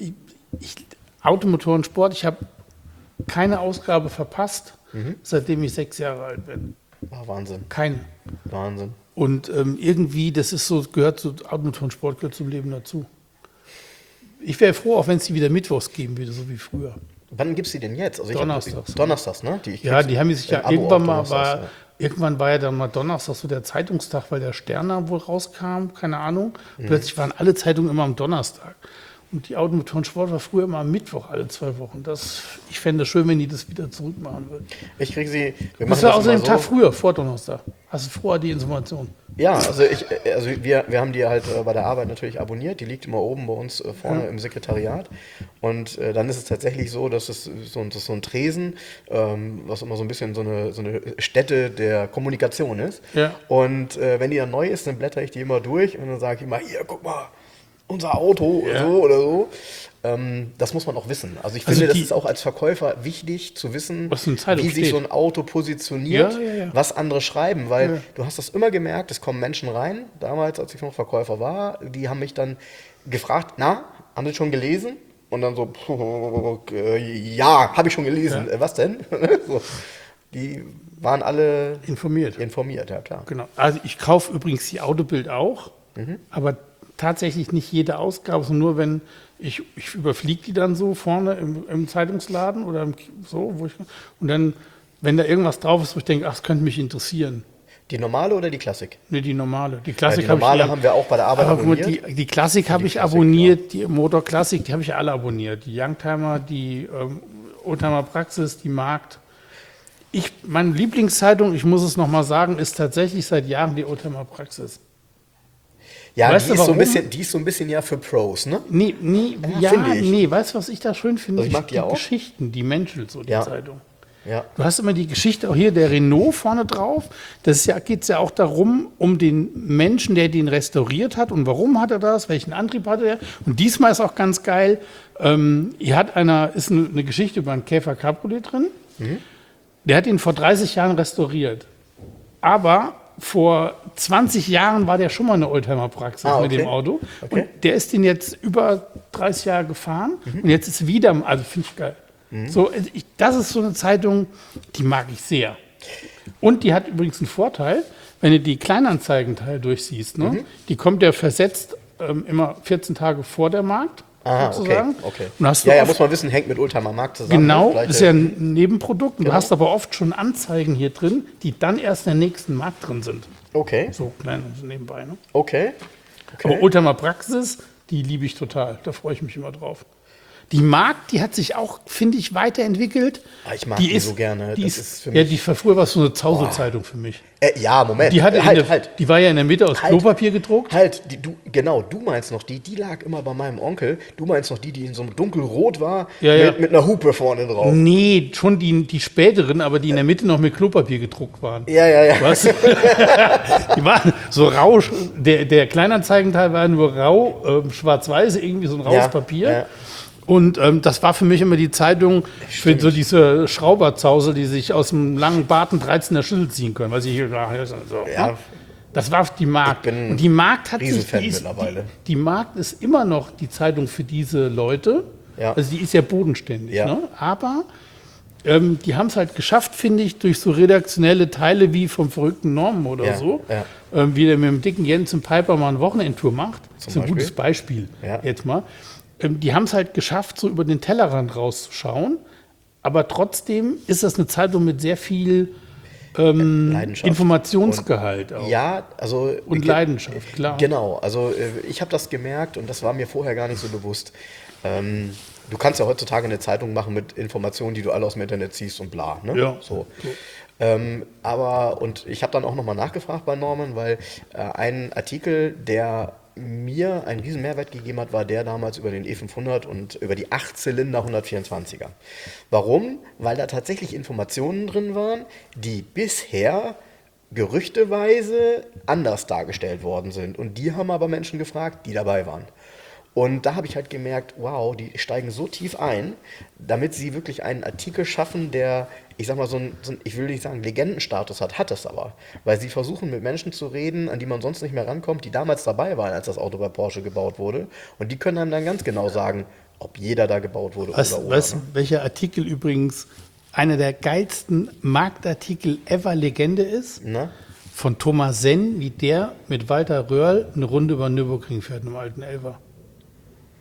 Automotorensport, ich habe keine Ausgabe verpasst, seitdem ich 6 Jahre alt bin. Wahnsinn. Keine. Wahnsinn. Und irgendwie, das ist so, Automotorensport gehört zum Leben dazu. Ich wäre froh, auch wenn es die wieder mittwochs geben würde, so wie früher. Wann gibt es die denn jetzt? Also Donnerstags. Donnerstags, ne? Die haben sich ja Abo irgendwann auch mal, Donnerstags, irgendwann war ja dann mal Donnerstag so der Zeitungstag, weil der Stern da wohl rauskam, keine Ahnung. Plötzlich waren alle Zeitungen immer am Donnerstag. Und die Automotorensport war früher immer am Mittwoch, alle 2 Wochen. Ich fände es schön, wenn die das wieder zurückmachen würden. Ich kriege sie. Wir Das war außerdem Tag früher, vor Donnerstag. Hast du vorher die Information? Ja, also wir haben die halt bei der Arbeit natürlich abonniert. Die liegt immer oben bei uns vorne im Sekretariat. Und dann ist es tatsächlich so, dass es so ein Tresen, was immer so ein bisschen so eine Stätte der Kommunikation ist. Ja. Und wenn die dann neu ist, dann blätter ich die immer durch und dann sage ich immer, hier, guck mal, unser Auto oder so. Das muss man auch wissen. Also ich finde, das ist auch als Verkäufer wichtig zu wissen, wie sich so ein Auto positioniert, was andere schreiben, weil du hast das immer gemerkt, es kommen Menschen rein, damals, als ich noch Verkäufer war, die haben mich dann gefragt, na, haben Sie schon gelesen? Und dann so, ja, habe ich schon gelesen. Ja. Was denn? So, die waren alle informiert, ja klar. Genau. Also ich kaufe übrigens die Autobild auch, aber tatsächlich nicht jede Ausgabe, sondern nur wenn ich überfliege die dann so vorne im Zeitungsladen oder und dann, wenn da irgendwas drauf ist, wo ich denke, ach, das könnte mich interessieren. Die normale oder die Klassik? Nee, die normale. Die Klassik die normale haben wir auch bei der Arbeit abonniert. Die Klassik habe ich abonniert, die Motor Klassik, die habe ich alle abonniert. Die Youngtimer, die Oldtimer Praxis, die Markt. Meine Lieblingszeitung, ich muss es nochmal sagen, ist tatsächlich seit Jahren die Oldtimer Praxis. Ja, die ist so ein bisschen ja für Pros, ne? Nee, weißt du, was ich da schön finde? Also ich mag die auch. Geschichten, die Menschen, so die Zeitung. Ja. Du hast immer die Geschichte, auch hier der Renault vorne drauf. Geht es ja auch darum, um den Menschen, der den restauriert hat und warum hat er das, welchen Antrieb hatte er. Und diesmal ist auch ganz geil, ist eine Geschichte über einen Käfer Cabriolet drin. Der hat ihn vor 30 Jahren restauriert. Aber vor 20 Jahren war der schon mal eine Oldtimer-Praxis mit dem Auto. Okay. Und der ist den jetzt über 30 Jahre gefahren. Und jetzt ist wieder, also finde ich geil. So, das ist so eine Zeitung, die mag ich sehr. Und die hat übrigens einen Vorteil, wenn du die Kleinanzeigenteil durchsiehst, ne? Die kommt ja versetzt immer 14 Tage vor der Markt. Sozusagen. Okay. Und hast muss man wissen, hängt mit Oldtimer Markt zusammen. Genau, das ist ja ein Nebenprodukt. Und du hast aber oft schon Anzeigen hier drin, die dann erst in der nächsten Markt drin sind. Okay. So klein nebenbei. Ne? Okay. Aber Oldtimer Praxis, die liebe ich total. Da freue ich mich immer drauf. Die Markt, die hat sich auch, finde ich, weiterentwickelt. Ich mag die so gerne. Früher war es so eine Zause-Zeitung für mich. Moment. Die die war ja in der Mitte aus Klopapier gedruckt. Du meinst noch die lag immer bei meinem Onkel. Du meinst noch die in so einem dunkelrot war, ja. Mit einer Hupe vorne drauf. Nee, schon die späteren, aber die in der Mitte noch mit Klopapier gedruckt waren. Ja. Was? Die waren so rau, der Kleinanzeigenteil war nur rau, schwarz-weiß, irgendwie so ein raues Papier. Ja. Und das war für mich immer die Zeitung für so diese Schrauberzause, die sich aus dem langen Bart einen 13er Schlüssel ziehen können. Das war die Markt. Und die Markt hat sich mittlerweile. Die Markt ist immer noch die Zeitung für diese Leute. Ja. Also die ist ja bodenständig. Ja. Ne? Aber die haben es halt geschafft, finde ich, durch so redaktionelle Teile wie vom verrückten Norman oder so, wie der mit dem dicken Jens im Piper mal eine Wochenendtour macht. Das ist ein gutes Beispiel jetzt mal. Die haben es halt geschafft, so über den Tellerrand rauszuschauen. Aber trotzdem ist das eine Zeitung mit sehr viel Informationsgehalt auch. Ja, also... Und Leidenschaft, klar. Genau, also ich habe das gemerkt und das war mir vorher gar nicht so bewusst. Du kannst ja heutzutage eine Zeitung machen mit Informationen, die du alle aus dem Internet ziehst und bla. Ne? Ja. So. Und ich habe dann auch nochmal nachgefragt bei Norman, weil ein Artikel, der mir einen riesen Mehrwert gegeben hat, war der damals über den E500 und über die 8-Zylinder 124er. Warum? Weil da tatsächlich Informationen drin waren, die bisher gerüchteweise anders dargestellt worden sind. Und die haben aber Menschen gefragt, die dabei waren. Und da habe ich halt gemerkt, wow, die steigen so tief ein, damit sie wirklich einen Artikel schaffen, der, ich sag mal, ich will nicht sagen Legendenstatus hat es aber. Weil sie versuchen, mit Menschen zu reden, an die man sonst nicht mehr rankommt, die damals dabei waren, als das Auto bei Porsche gebaut wurde. Und die können einem dann ganz genau sagen, ob jeder da gebaut wurde oder. Weißt du, welcher Artikel übrigens einer der geilsten Marktartikel ever Legende ist? Na? Von Thomas Senn, wie der mit Walter Röhrl eine Runde über Nürburgring fährt, einem alten Elfer.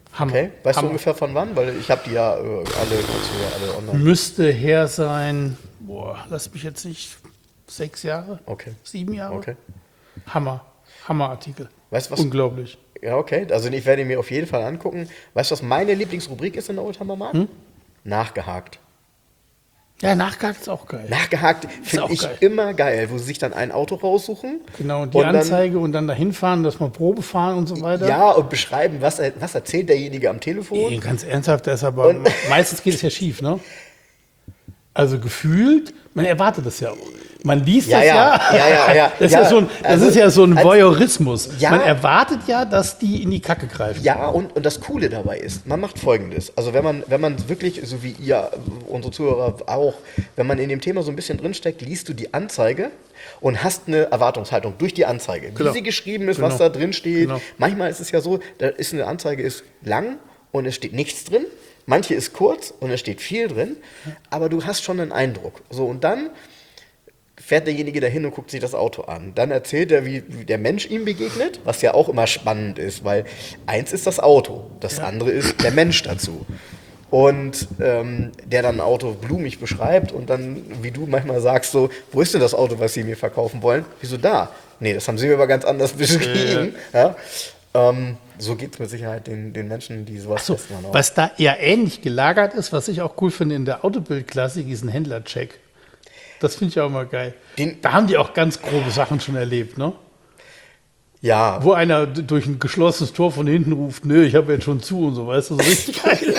Hammer. Okay, weißt du Hammer. ungefähr von wann? Weil ich habe die ja alle online. Müsste her sein, lass mich jetzt nicht, 6 Jahre? Okay. 7 Jahre? Okay. Hammerartikel. Weißt du was? Unglaublich. Ja, okay. Also ich werde ihn mir auf jeden Fall angucken. Weißt du, was meine Lieblingsrubrik ist in der Oldtimer Markt? Nachgehakt. Ja, nachgehakt ist auch geil. Nachgehakt finde auch ich geil. immer geil, wo sie sich dann ein Auto raussuchen. Genau, und die und dann- Anzeige und dann dahin fahren, dass man Probe fahren und so weiter. Ja, und beschreiben, was erzählt derjenige am Telefon. Nee, ganz ernsthaft, das ist aber meistens geht es ja schief, ne? Also gefühlt, man erwartet das ja auch. Man liest Ja, das ja. Ja. Das, Ja, ist ja so ein als- Voyeurismus. Ja. Man erwartet ja, dass die in die Kacke greifen. Ja, und das Coole dabei ist, man macht Folgendes. Also wenn man wirklich, so wie ihr, unsere Zuhörer auch, wenn man in dem Thema so ein bisschen drinsteckt, liest du die Anzeige und hast eine Erwartungshaltung durch die Anzeige. Genau. Wie sie geschrieben ist, Genau. was da drin steht. Genau. Manchmal ist es ja so, da ist eine Anzeige ist lang und es steht nichts drin. Manche ist kurz und es steht viel drin, aber du hast schon einen Eindruck. So, und dann fährt derjenige dahin und guckt sich das Auto an. Dann erzählt er, wie der Mensch ihm begegnet, was ja auch immer spannend ist, weil eins ist das Auto, das andere ist der Mensch dazu. Und der dann ein Auto blumig beschreibt und dann, wie du manchmal sagst, so, wo ist denn das Auto, was sie mir verkaufen wollen? Wieso da? Nee, das haben sie mir aber ganz anders beschrieben. Ja. So geht es mit Sicherheit den Menschen, die sowas So, testen. Auch. was da eher ähnlich gelagert ist, was ich auch cool finde in der Autobild-Klassik, ist ein Händlercheck. Das finde ich auch immer geil. Da haben die auch ganz grobe Sachen schon erlebt, ne? Ja, Wo einer durch ein geschlossenes Tor von hinten ruft, nö, ich habe jetzt schon zu und so, weißt du, so richtig geil.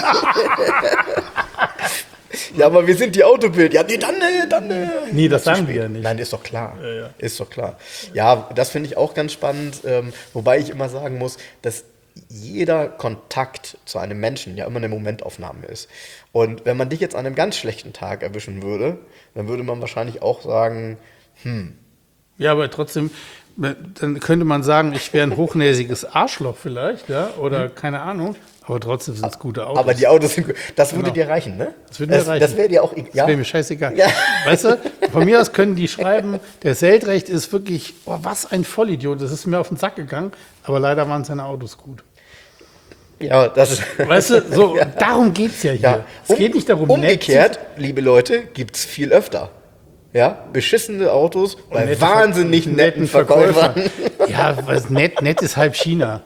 ja, aber wir sind die Autobild. Ja, nee, dann. Nee, das sagen wir ja nicht. Nein, ist doch klar. Ja. Ist doch klar. Ja, das finde ich auch ganz spannend. Wobei ich immer sagen muss, dass jeder Kontakt zu einem Menschen ja immer eine Momentaufnahme ist. Und wenn man dich jetzt an einem ganz schlechten Tag erwischen würde, dann würde man wahrscheinlich auch sagen, Ja, aber trotzdem, dann könnte man sagen, ich wäre ein hochnäsiges Arschloch vielleicht, ja, oder keine Ahnung, aber trotzdem sind es gute Autos. aber die Autos sind gut. Das würde Genau. dir reichen, ne? Das würde mir reichen. Das wäre dir auch Das ja? wäre mir scheißegal. Ja. Weißt du, von mir aus können die schreiben, der Seldrecht ist wirklich, oh, was ein Vollidiot, das ist mir auf den Sack gegangen, aber leider waren seine Autos gut. Ja, das Weißt du, so, darum geht es ja hier. Ja. Es geht nicht darum, umgekehrt, liebe Leute, gibt es viel öfter. Ja, beschissene Autos bei nette wahnsinnig netten Verkäufern. Ja, was nett ist halb China.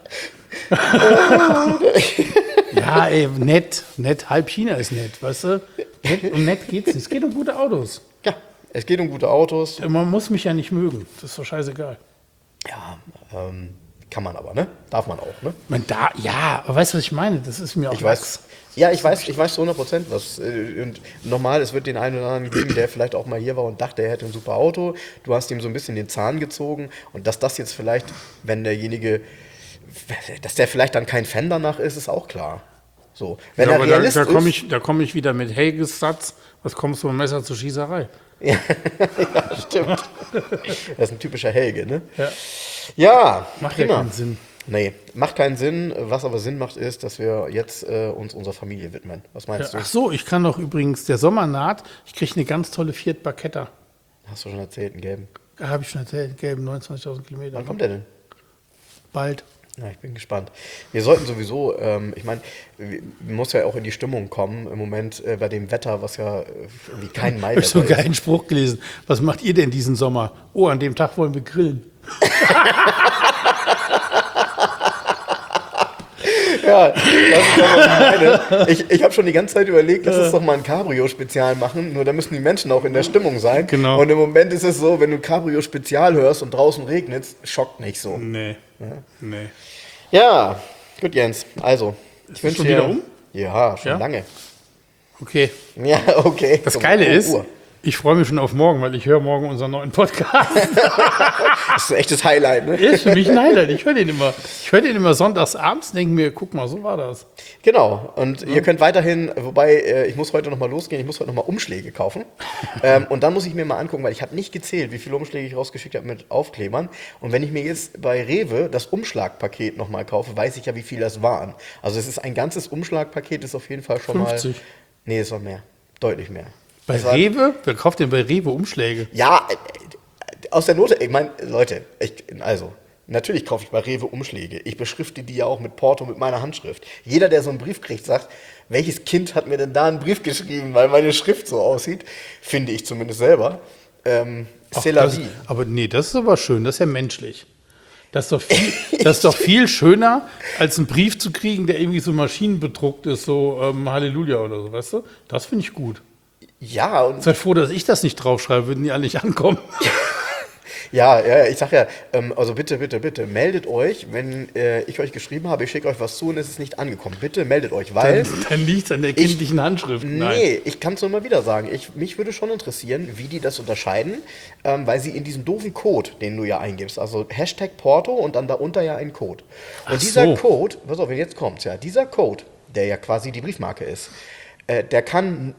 Ja, ey, nett, halb China ist nett, weißt du? Um nett geht's nicht. Es geht um gute Autos. Ja, es geht um gute Autos. Man muss mich ja nicht mögen. Das ist doch scheißegal. Ja, kann man aber, ne? Darf man auch, ne? Ja, aber weißt du, was ich meine? Das ist mir auch Ich weiß zu 100%, was. Und nochmal, es wird den einen oder anderen geben, der vielleicht auch mal hier war und dachte, er hätte ein super Auto. Du hast ihm so ein bisschen den Zahn gezogen. Und dass das jetzt vielleicht, wenn derjenige, dass der vielleicht dann kein Fan danach ist, ist auch klar. So, wenn er aber Realist da komme ist. komm ich wieder mit Helges Satz, was kommst du mit dem Messer zur Schießerei? Ja, stimmt. Das ist ein typischer Helge, ne? Ja. Ja, Macht ja prima. keinen Sinn. Nee, macht keinen Sinn. Was aber Sinn macht, ist, dass wir jetzt uns unserer Familie widmen. Was meinst Ach du? so, ich kann doch übrigens, der Sommer naht, ich kriege eine ganz tolle Fiat Barchetta. Hast du schon erzählt, einen gelben. Habe ich schon erzählt, gelben 29.000 Kilometer. Wann kommt der denn? Bald. Ja, ich bin gespannt. Wir sollten sowieso, ich meine, muss ja auch in die Stimmung kommen im Moment bei dem Wetter, was ja irgendwie kein Ich habe so einen Maiwetter ist. geilen Spruch gelesen. Was macht ihr denn diesen Sommer? Oh, an dem Tag wollen wir grillen. Ja, das ist ja, was ich meine. Ich habe schon die ganze Zeit überlegt, lass uns doch mal ein Cabrio-Spezial machen, nur da müssen die Menschen auch in der Stimmung sein. Genau. Und im Moment ist es so, wenn du ein Cabrio-Spezial hörst und draußen regnet, schockt nicht so. Nee. Nee. Ja, gut, Jens. Also, ich wünsche schon dir... wieder um? Ja, schon Ja? lange. Okay. Ja, okay. Das Um Geile 5 ist, Uhr. ich freue mich schon auf morgen, weil ich höre morgen unseren neuen Podcast. Das ist ein echtes Highlight, ne? Ist für mich ein Highlight. Ich höre den immer sonntags abends, denke mir, guck mal, so war das. Genau. Und ihr könnt weiterhin, wobei, ich muss heute noch mal losgehen, ich muss heute noch mal Umschläge kaufen. Und dann muss ich mir mal angucken, weil ich habe nicht gezählt, wie viele Umschläge ich rausgeschickt habe mit Aufklebern. Und wenn ich mir jetzt bei Rewe das Umschlagpaket noch mal kaufe, weiß ich ja, wie viel das waren. Also es ist ein ganzes Umschlagpaket, ist auf jeden Fall schon 50. mal... Nee, ist noch mehr. Deutlich mehr. Bei Das war- Rewe? Wer kauft denn bei Rewe Umschläge? Ja, aus der Note, ich meine, Leute, Natürlich kaufe ich bei Rewe Umschläge. Ich beschrifte die ja auch mit Porto mit meiner Handschrift. Jeder, der so einen Brief kriegt, sagt, welches Kind hat mir denn da einen Brief geschrieben, weil meine Schrift so aussieht, finde ich zumindest selber. C'est la vie. Aber nee, das ist aber schön, das ist ja menschlich. Das ist doch viel schöner, als einen Brief zu kriegen, der irgendwie so maschinenbedruckt ist, so Halleluja oder so, weißt du? Das finde ich gut. Ja, und Seid froh, dass ich das nicht draufschreibe, würden die alle nicht ankommen. ja, ich sag ja, also bitte, meldet euch, wenn ich euch geschrieben habe, ich schicke euch was zu und es ist nicht angekommen. Bitte meldet euch, weil... Dann liegt es an der kindlichen Handschrift. Nein. Nee, ich kann es nur mal wieder sagen. Mich würde schon interessieren, wie die das unterscheiden, weil sie in diesem doofen Code, den du ja eingibst, also Hashtag Porto und dann darunter ja ein Code. Und dieser Code, pass auf, jetzt kommt's ja, dieser Code, der ja quasi die Briefmarke ist, der kann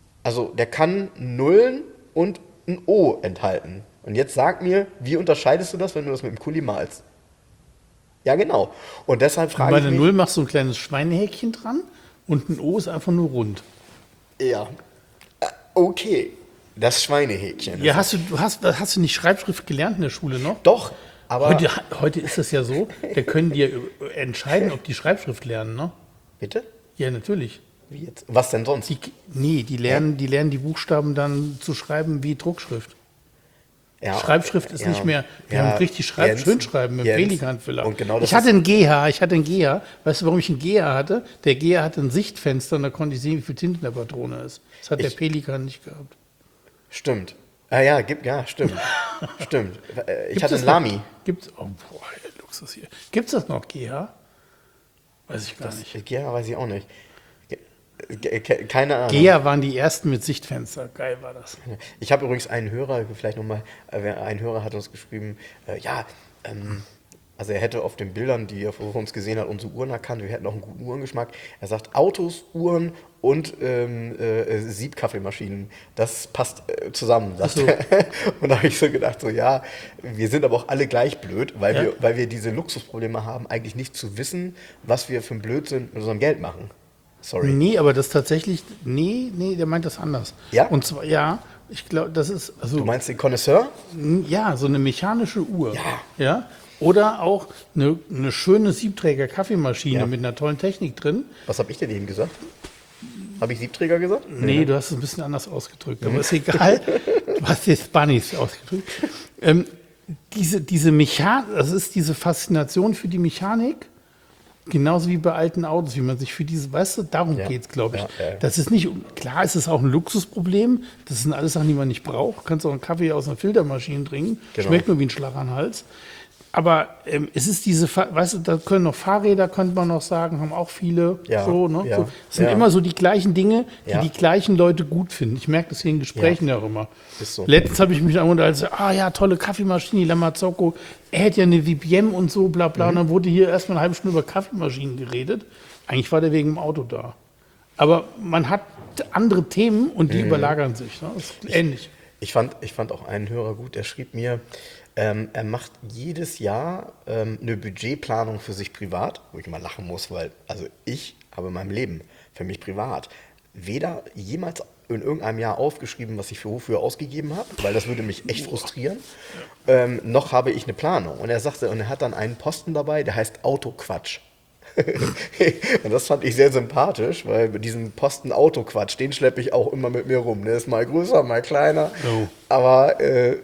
Nullen und ein O enthalten. Und jetzt sag mir, wie unterscheidest du das, wenn du das mit dem Kuli malst? Ja, genau. Und deshalb frage ich Bei mich... der Null machst du ein kleines Schweinehäkchen dran und ein O ist einfach nur rund. Ja, okay. Das Schweinehäkchen. Ja, hast du nicht Schreibschrift gelernt in der Schule noch? Doch, aber... Heute ist das ja so, da können die ja entscheiden, ob die Schreibschrift lernen, ne? Bitte? Ja, natürlich. Wie jetzt? Was denn sonst? Die lernen die Buchstaben dann zu schreiben wie Druckschrift. Ja, Schreibschrift ist nicht mehr, wir haben richtig Schönschreiben mit Pelikanfüller. Und genau das ich hatte einen GH. Weißt du, warum ich einen GH hatte? Der GH hatte ein Sichtfenster und da konnte ich sehen, wie viel Tinte in der Patrone ist. Das hat der Pelikan nicht gehabt. Stimmt. Stimmt. Stimmt. Ich hatte einen Lamy. Luxus hier. Gibt es das noch, GH? Weiß ich gar nicht. GH weiß ich auch nicht. Keine Ahnung. GH waren die ersten mit Sichtfenster. Geil war das. Ich habe übrigens einen Hörer, vielleicht nochmal, ein Hörer hat uns geschrieben, also er hätte auf den Bildern, die er vor uns gesehen hat, unsere Uhren erkannt. Wir hätten auch einen guten Uhrengeschmack. Er sagt, Autos, Uhren und Siebkaffeemaschinen, das passt zusammen. So. Und da habe ich so gedacht, so ja, wir sind aber auch alle gleich blöd, weil wir diese Luxusprobleme haben, eigentlich nicht zu wissen, was wir für ein Blödsinn mit unserem Geld machen. Sorry. Nee, aber das tatsächlich, der meint das anders. Ja? Und zwar, ich glaube, das ist, also, Du meinst den Connoisseur? ja, so eine mechanische Uhr. Ja. Ja? Oder auch eine schöne Siebträger-Kaffeemaschine mit einer tollen Technik drin. Was habe ich denn eben gesagt? Habe ich Siebträger gesagt? Nee, du hast es ein bisschen anders ausgedrückt, aber ist egal. Du hast jetzt Bunnies ausgedrückt. Diese Mechanik, das ist diese Faszination für die Mechanik, genauso wie bei alten Autos, wie man sich für diese, weißt du, darum geht es, glaube ich. Ja. Das ist nicht, klar ist es auch ein Luxusproblem, das sind alles Sachen, die man nicht braucht. Du kannst auch einen Kaffee aus einer Filtermaschine trinken, schmeckt nur wie ein Schlag an den Hals. Aber es ist diese, weißt du, da können noch Fahrräder, könnte man noch sagen, haben auch viele. Ja, so, ne? ja, So, es sind immer so die gleichen Dinge, die Ja. die gleichen Leute gut finden. Ich merke das hier in Gesprächen ja auch immer. Ist so. Letztens habe ich mich dann unterhalten, tolle Kaffeemaschine, die Lamazocco, er hätte ja eine VPM und so, bla bla. Und dann wurde hier erstmal eine halbe Stunde über Kaffeemaschinen geredet. Eigentlich war der wegen dem Auto da. Aber man hat andere Themen und die überlagern sich. Ne? Das ist ähnlich. Ich fand auch einen Hörer gut, der schrieb mir, er macht jedes Jahr eine Budgetplanung für sich privat, wo ich immer lachen muss, weil also ich habe in meinem Leben für mich privat weder jemals in irgendeinem Jahr aufgeschrieben, was ich wofür ausgegeben habe, weil das würde mich echt frustrieren, noch habe ich eine Planung. Und er sagte, und er hat dann einen Posten dabei, der heißt Autoquatsch. Und das fand ich sehr sympathisch, weil mit diesem Posten Autoquatsch, den schleppe ich auch immer mit mir rum. Der ist mal größer, mal kleiner. Oh. Aber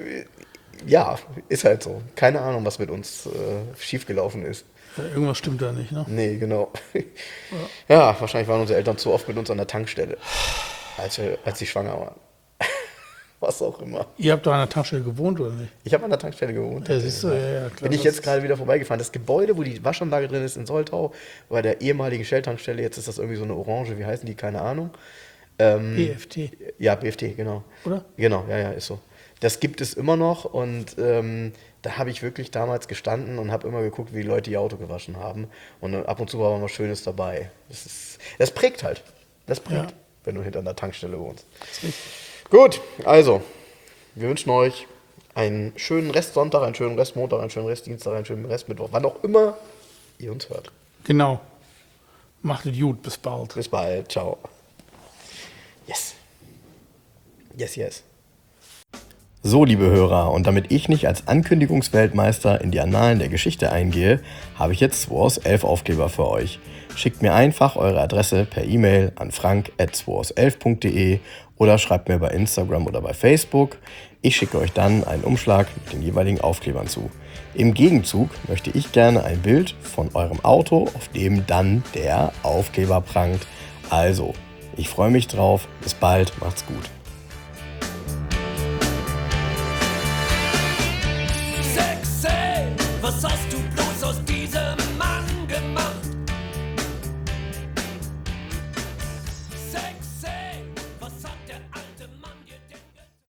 ja, ist halt so. Keine Ahnung, was mit uns schiefgelaufen ist. Irgendwas stimmt da nicht, ne? Nee, genau. Ja, wahrscheinlich waren unsere Eltern zu oft mit uns an der Tankstelle, als sie schwanger waren. Was auch immer. Ihr habt da an der Tankstelle gewohnt, oder nicht? Ich habe an der Tankstelle gewohnt. Ja, siehst du, ja, klar. Bin ich jetzt gerade wieder vorbeigefahren. Das Gebäude, wo die Waschanlage drin ist in Soltau, bei der ehemaligen Shell-Tankstelle, jetzt ist das irgendwie so eine Orange, wie heißen die? Keine Ahnung. BFT, Ja, BFT, genau. oder? Genau, ja, ist so. Das gibt es immer noch und da habe ich wirklich damals gestanden und habe immer geguckt, wie die Leute ihr Auto gewaschen haben. Und ab und zu war mal Schönes dabei. Das prägt halt. Das prägt, wenn du hinter einer Tankstelle wohnst. Gut, also, wir wünschen euch einen schönen Restsonntag, einen schönen Restmontag, einen schönen Restdienstag, einen schönen Restmittwoch, wann auch immer ihr uns hört. Genau. Macht es gut, bis bald. Bis bald, ciao. Yes. Yes. So, liebe Hörer, und damit ich nicht als Ankündigungsweltmeister in die Annalen der Geschichte eingehe, habe ich jetzt 2 aus 11 Aufkleber für euch. Schickt mir einfach eure Adresse per E-Mail an frank@2aus11.de oder schreibt mir bei Instagram oder bei Facebook. Ich schicke euch dann einen Umschlag mit den jeweiligen Aufklebern zu. Im Gegenzug möchte ich gerne ein Bild von eurem Auto, auf dem dann der Aufkleber prangt. Also, ich freue mich drauf. Bis bald, macht's gut.